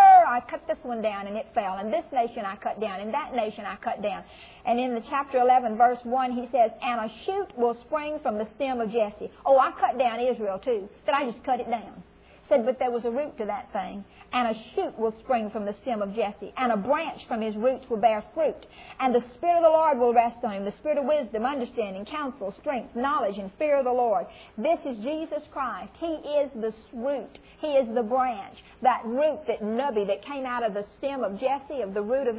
I cut this one down and it fell, and this nation I cut down, and that nation I cut down. And in the chapter 11, verse 1, he says, and a shoot will spring from the stem of Jesse. Oh, I cut down Israel too. Said, I just cut it down. Said, but there was a root to that thing. And a shoot will spring from the stem of Jesse, and a branch from his roots will bear fruit. And the Spirit of the Lord will rest on him, the Spirit of wisdom, understanding, counsel, strength, knowledge, and fear of the Lord. This is Jesus Christ. He is the root. He is the branch. That root, that nubby that came out of the stem of Jesse, of the root of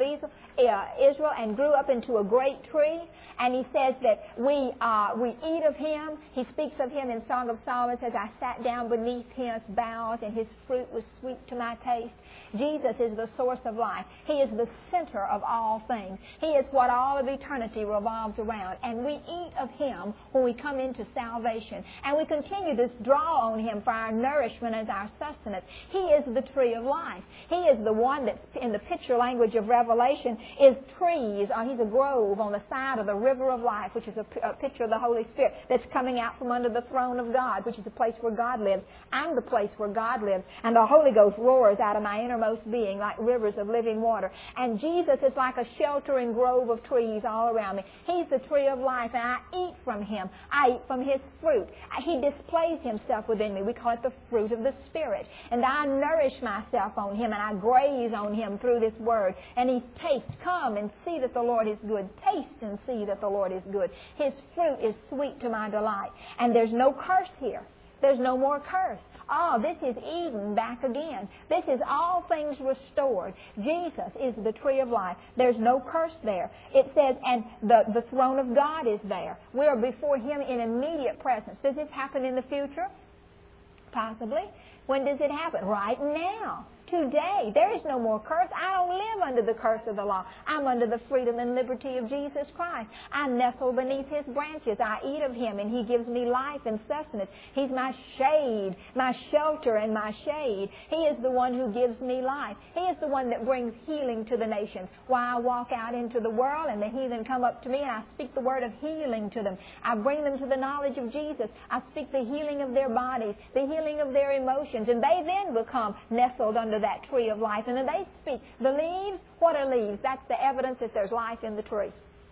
Israel, and grew up into a great tree. And he says that we eat of him. He speaks of him in Song of Solomon, says, I sat down beneath his boughs, and his fruit was sweet to my taste. Jesus is the source of life. He is the center of all things. He is what all of eternity revolves around. And we eat of him when we come into salvation. And we continue to draw on him for our nourishment as our sustenance. He is the tree of life. He is the one that, in the picture language of Revelation, is trees. He's a grove on the side of the river of life, which is a picture of the Holy Spirit that's coming out from under the throne of God, which is the place where God lives. I'm the place where God lives. And the Holy Ghost roars out of my innermost being like rivers of living water. And Jesus is like a sheltering grove of trees all around me. He's the tree of life, and I eat from him. I eat from his fruit. He displays himself within me. We call it the fruit of the Spirit. And I nourish myself on him, and I graze on him through this word. And he tastes, come and see that the Lord is good. Taste and see that the Lord is good. His fruit is sweet to my delight. And there's no curse here. There's no more curse. Oh, this is Eden back again. This is all things restored. Jesus is the tree of life. There's no curse there. It says, and the throne of God is there. We are before him in immediate presence. Does this happen in the future? Possibly. When does it happen? Right now. Today. There is no more curse. I don't live under the curse of the law. I'm under the freedom and liberty of Jesus Christ. I nestle beneath his branches. I eat of him, and he gives me life and sustenance. He's my shade, my shelter and my shade. He is the one who gives me life. He is the one that brings healing to the nations. Why, I walk out into the world, and the heathen come up to me, and I speak the word of healing to them. I bring them to the knowledge of Jesus. I speak the healing of their bodies, the healing of their emotions, and they then become nestled under that tree of life. And then they speak. The leaves, what are leaves? That's the evidence that there's life in the tree.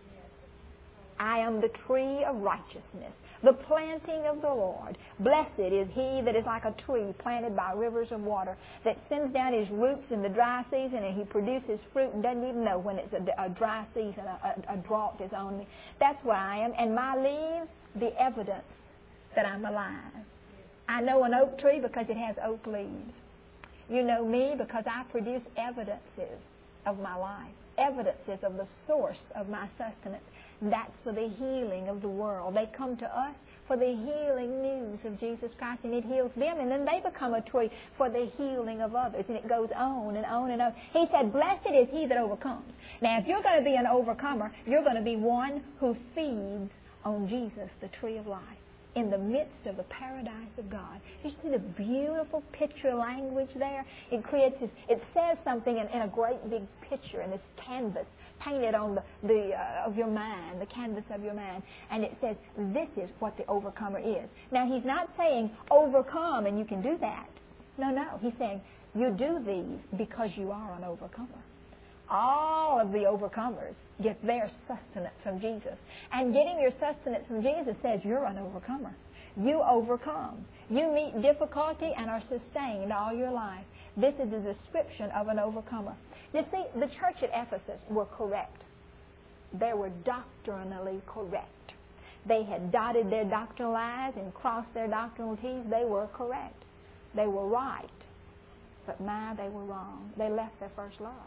I am the tree of righteousness, the planting of the Lord. Blessed is he that is like a tree planted by rivers of water, that sends down his roots in the dry season, and he produces fruit and doesn't even know when it's a dry season, a drought is on me. That's what I am. And my leaves, the evidence that I'm alive. I know an oak tree because it has oak leaves. You know me because I produce evidences of my life, evidences of the source of my sustenance. That's for the healing of the world. They come to us for the healing news of Jesus Christ, and it heals them, and then they become a tree for the healing of others, and it goes on and on and on. He said, blessed is he that overcomes. Now, if you're going to be an overcomer, you're going to be one who feeds on Jesus, the tree of life, in the midst of the paradise of God. You see the beautiful picture language there? It creates this, it says something in a great big picture, in this canvas painted on of your mind, the canvas of your mind. And it says, this is what the overcomer is. Now, he's not saying overcome and you can do that. No. He's saying you do these because you are an overcomer. All of the overcomers get their sustenance from Jesus. And getting your sustenance from Jesus says you're an overcomer. You overcome. You meet difficulty and are sustained all your life. This is the description of an overcomer. You see, the church at Ephesus were correct. They were doctrinally correct. They had dotted their doctrinal I's and crossed their doctrinal T's. They were correct. They were right. But my, they were wrong. They left their first love.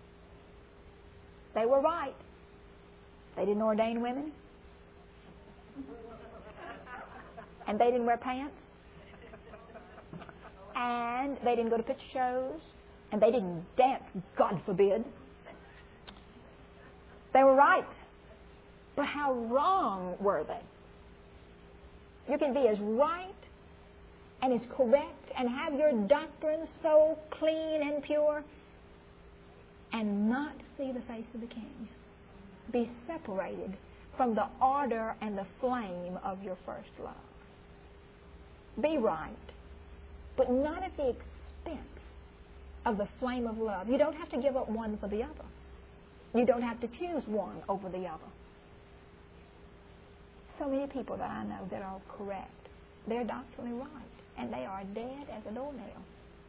They were right. They didn't ordain women. And they didn't wear pants. And they didn't go to picture shows. And they didn't dance, God forbid. They were right. But how wrong were they? You can be as right and as correct and have your doctrine so clean and pure and not see the face of the King. Be separated from the ardor and the flame of your first love. Be right, but not at the expense of the flame of love. You don't have to give up one for the other. You don't have to choose one over the other. So many people that I know that are correct, they're doctrinally right, and they are dead as a doornail.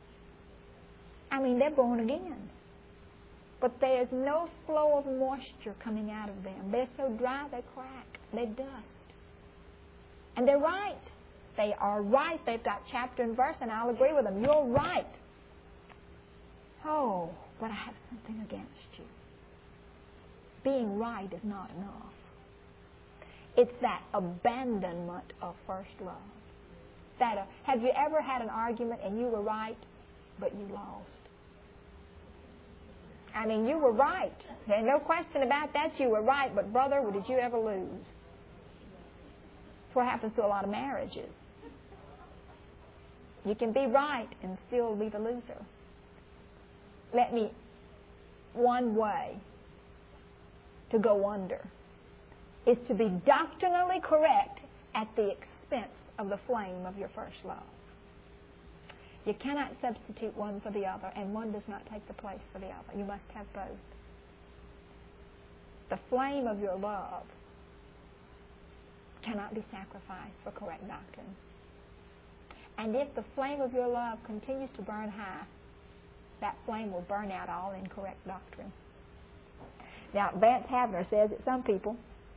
I mean, they're born again. But there's no flow of moisture coming out of them. They're so dry they crack. They dust. And they're right. They are right. They've got chapter and verse, and I'll agree with them. You're right. Oh, but I have something against you. Being right is not enough. It's that abandonment of first love. Have you ever had an argument and you were right, but you lost? I mean, you were right. There's no question about that. You were right, but brother, did you ever lose? That's what happens to a lot of marriages. You can be right and still be the loser. One way to go under is to be doctrinally correct at the expense of the flame of your first love. You cannot substitute one for the other, and one does not take the place for the other. You must have both. The flame of your love cannot be sacrificed for correct doctrine. And if the flame of your love continues to burn high, that flame will burn out all incorrect doctrine. Now, Vance Havner says that some people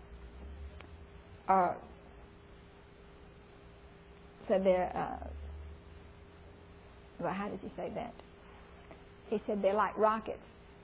well, how does he say that? He said they're like rockets.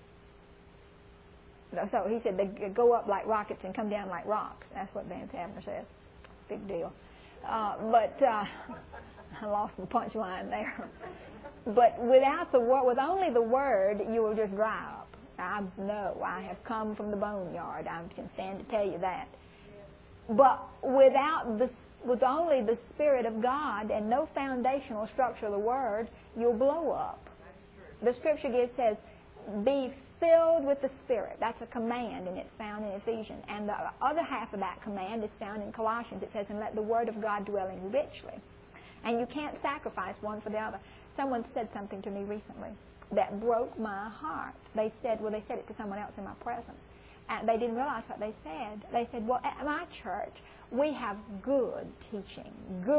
So he said they go up like rockets and come down like rocks. That's what Vance Havner says. Big deal. But I lost the punchline there. But without the word, with only the word, you will just dry up. I know. I have come from the boneyard. I can stand to tell you that. But with only the Spirit of God and no foundational structure of the Word, you'll blow up. The Scripture says, be filled with the Spirit. That's a command, and it's found in Ephesians. And the other half of that command is found in Colossians. It says, and let the Word of God dwell in you richly. And you can't sacrifice one for the other. Someone said something to me recently that broke my heart. They said it to someone else in my presence. And they didn't realize what they said. They said, well, at my church, we have good teaching.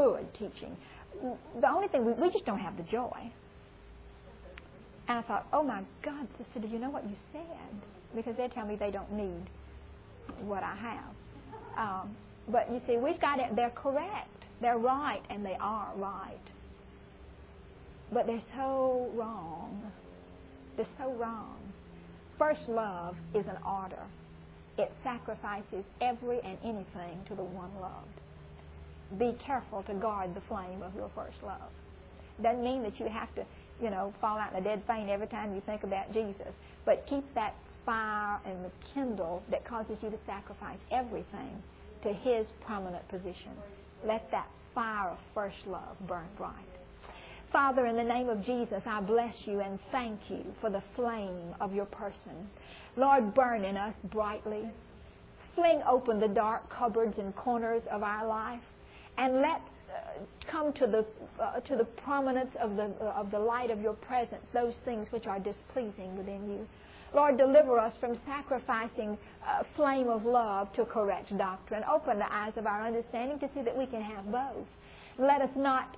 The only thing, we just don't have the joy. And I thought, oh my God, sister, do you know what you said? Because they tell me they don't need what I have. But you see, we've got it, they're correct. They're right, and they are right. But they're so wrong. They're so wrong. First love is an order. It sacrifices every and anything to the one loved. Be careful to guard the flame of your first love. Doesn't mean that you have to, fall out in a dead faint every time you think about Jesus. But keep that fire and the kindle that causes you to sacrifice everything to His prominent position. Let that fire of first love burn bright. Father, in the name of Jesus, I bless you and thank you for the flame of your person. Lord, burn in us brightly. Fling open the dark cupboards and corners of our life, and let come to the prominence of the light of your presence those things which are displeasing within you. Lord, deliver us from sacrificing a flame of love to correct doctrine. Open the eyes of our understanding to see that we can have both. Let us not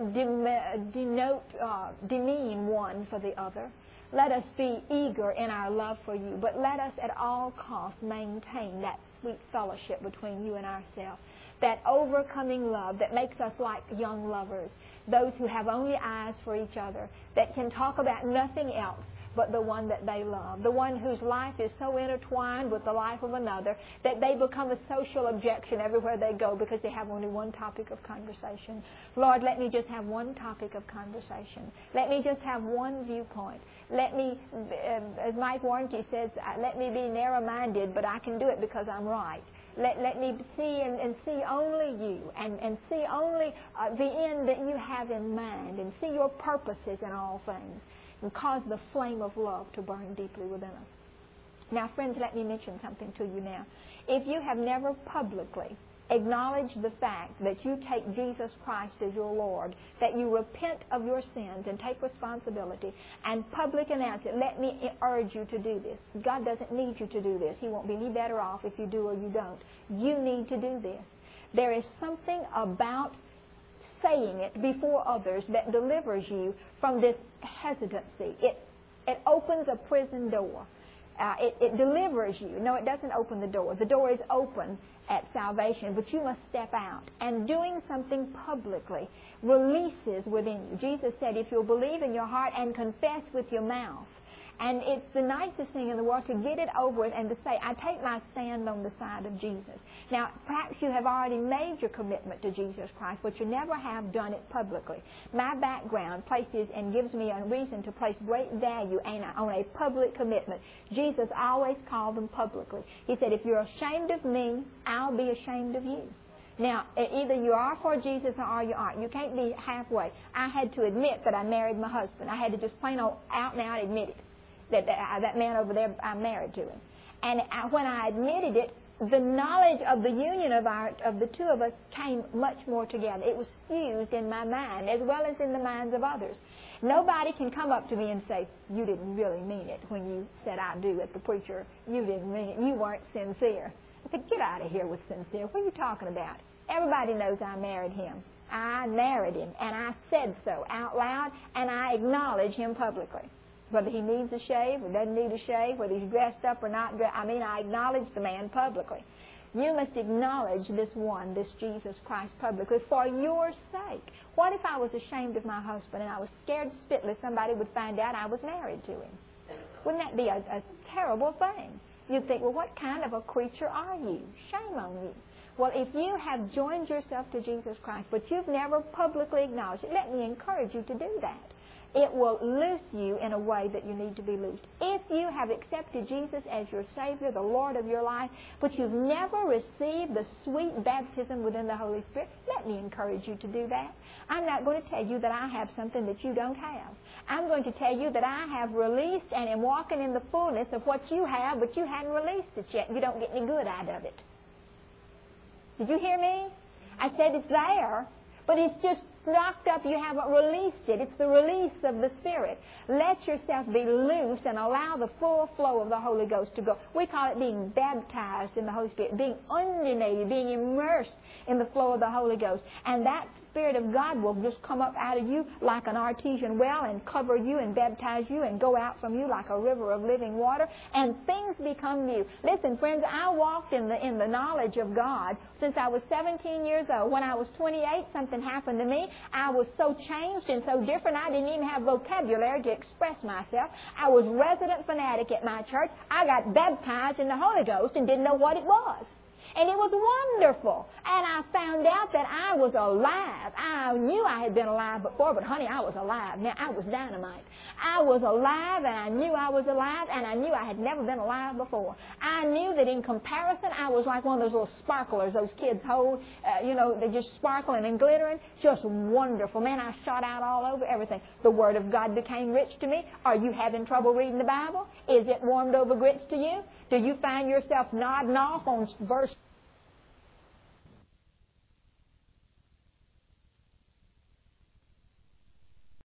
demean one for the other. Let us be eager in our love for you, but let us at all costs maintain that sweet fellowship between you and ourselves. that overcoming love that makes us like young lovers, those who have only eyes for each other, that can talk about nothing else but the one that they love, the one whose life is so intertwined with the life of another that they become a social objection everywhere they go because they have only one topic of conversation. Lord, let me just have one topic of conversation. Let me just have one viewpoint. Let me, as Mike Warnke says, let me be narrow-minded, but I can do it because I'm right. Let me see and see only you and see only the end that you have in mind and see your purposes in all things, and cause the flame of love to burn deeply within us. Now, friends, let me mention something to you now. If you have never publicly acknowledged the fact that you take Jesus Christ as your Lord, that you repent of your sins and take responsibility and publicly announce it, let me urge you to do this. God doesn't need you to do this. He won't be any better off if you do or you don't. You need to do this. There is something about saying it before others that delivers you from this hesitancy. It opens a prison door. It delivers you. No, it doesn't open the door. The door is open at salvation, but you must step out. And doing something publicly releases within you. Jesus said, if you'll believe in your heart and confess with your mouth, and it's the nicest thing in the world to get it over with and to say, I take my stand on the side of Jesus. Now, perhaps you have already made your commitment to Jesus Christ, but you never have done it publicly. My background places and gives me a reason to place great value on a public commitment. Jesus always called them publicly. He said, if you're ashamed of me, I'll be ashamed of you. Now, either you are for Jesus or you aren't. You can't be halfway. I had to admit that I married my husband. I had to just plain out and out admit it. That man over there, I'm married to him. And when I admitted it, the knowledge of the union of the two of us came much more together. It was fused in my mind as well as in the minds of others. Nobody can come up to me and say, you didn't really mean it when you said I do at the preacher. You didn't mean it. You weren't sincere. I said, get out of here with sincere. What are you talking about? Everybody knows I married him. I married him, and I said so out loud, and I acknowledge him publicly. Whether he needs a shave or doesn't need a shave, whether he's dressed up or not, I acknowledge the man publicly. You must acknowledge this one, this Jesus Christ, publicly for your sake. What if I was ashamed of my husband and I was scared spitless somebody would find out I was married to him? Wouldn't that be a terrible thing? You'd think, well, what kind of a creature are you? Shame on you. Well, if you have joined yourself to Jesus Christ, but you've never publicly acknowledged it, let me encourage you to do that. It will loose you in a way that you need to be loosed. If you have accepted Jesus as your Savior, the Lord of your life, but you've never received the sweet baptism within the Holy Spirit, let me encourage you to do that. I'm not going to tell you that I have something that you don't have. I'm going to tell you that I have released and am walking in the fullness of what you have, but you hadn't released it yet. You don't get any good out of it. Did you hear me? I said it's there, but it's just locked up. You haven't released it. It's the release of the Spirit. Let yourself be loose and allow the full flow of the Holy Ghost to go. We call it being baptized in the Holy Spirit, being undulated, being immersed in the flow of the Holy Ghost. And that Spirit of God will just come up out of you like an artesian well and cover you and baptize you and go out from you like a river of living water, and things become new. Listen, friends, I walked in the knowledge of God since I was 17 years old. When I was 28, something happened to me. I was so changed and so different, I didn't even have vocabulary to express myself. I was resident fanatic at my church. I got baptized in the Holy Ghost and didn't know what it was. And it was wonderful. And I found out that I was alive. I knew I had been alive before, but honey, I was alive. Now, I was dynamite. I was alive, and I knew I was alive, and I knew I had never been alive before. I knew that in comparison, I was like one of those little sparklers those kids hold. They're just sparkling and glittering. Just wonderful. Man, I shot out all over everything. The Word of God became rich to me. Are you having trouble reading the Bible? Is it warmed over grits to you? Do you find yourself nodding off on verse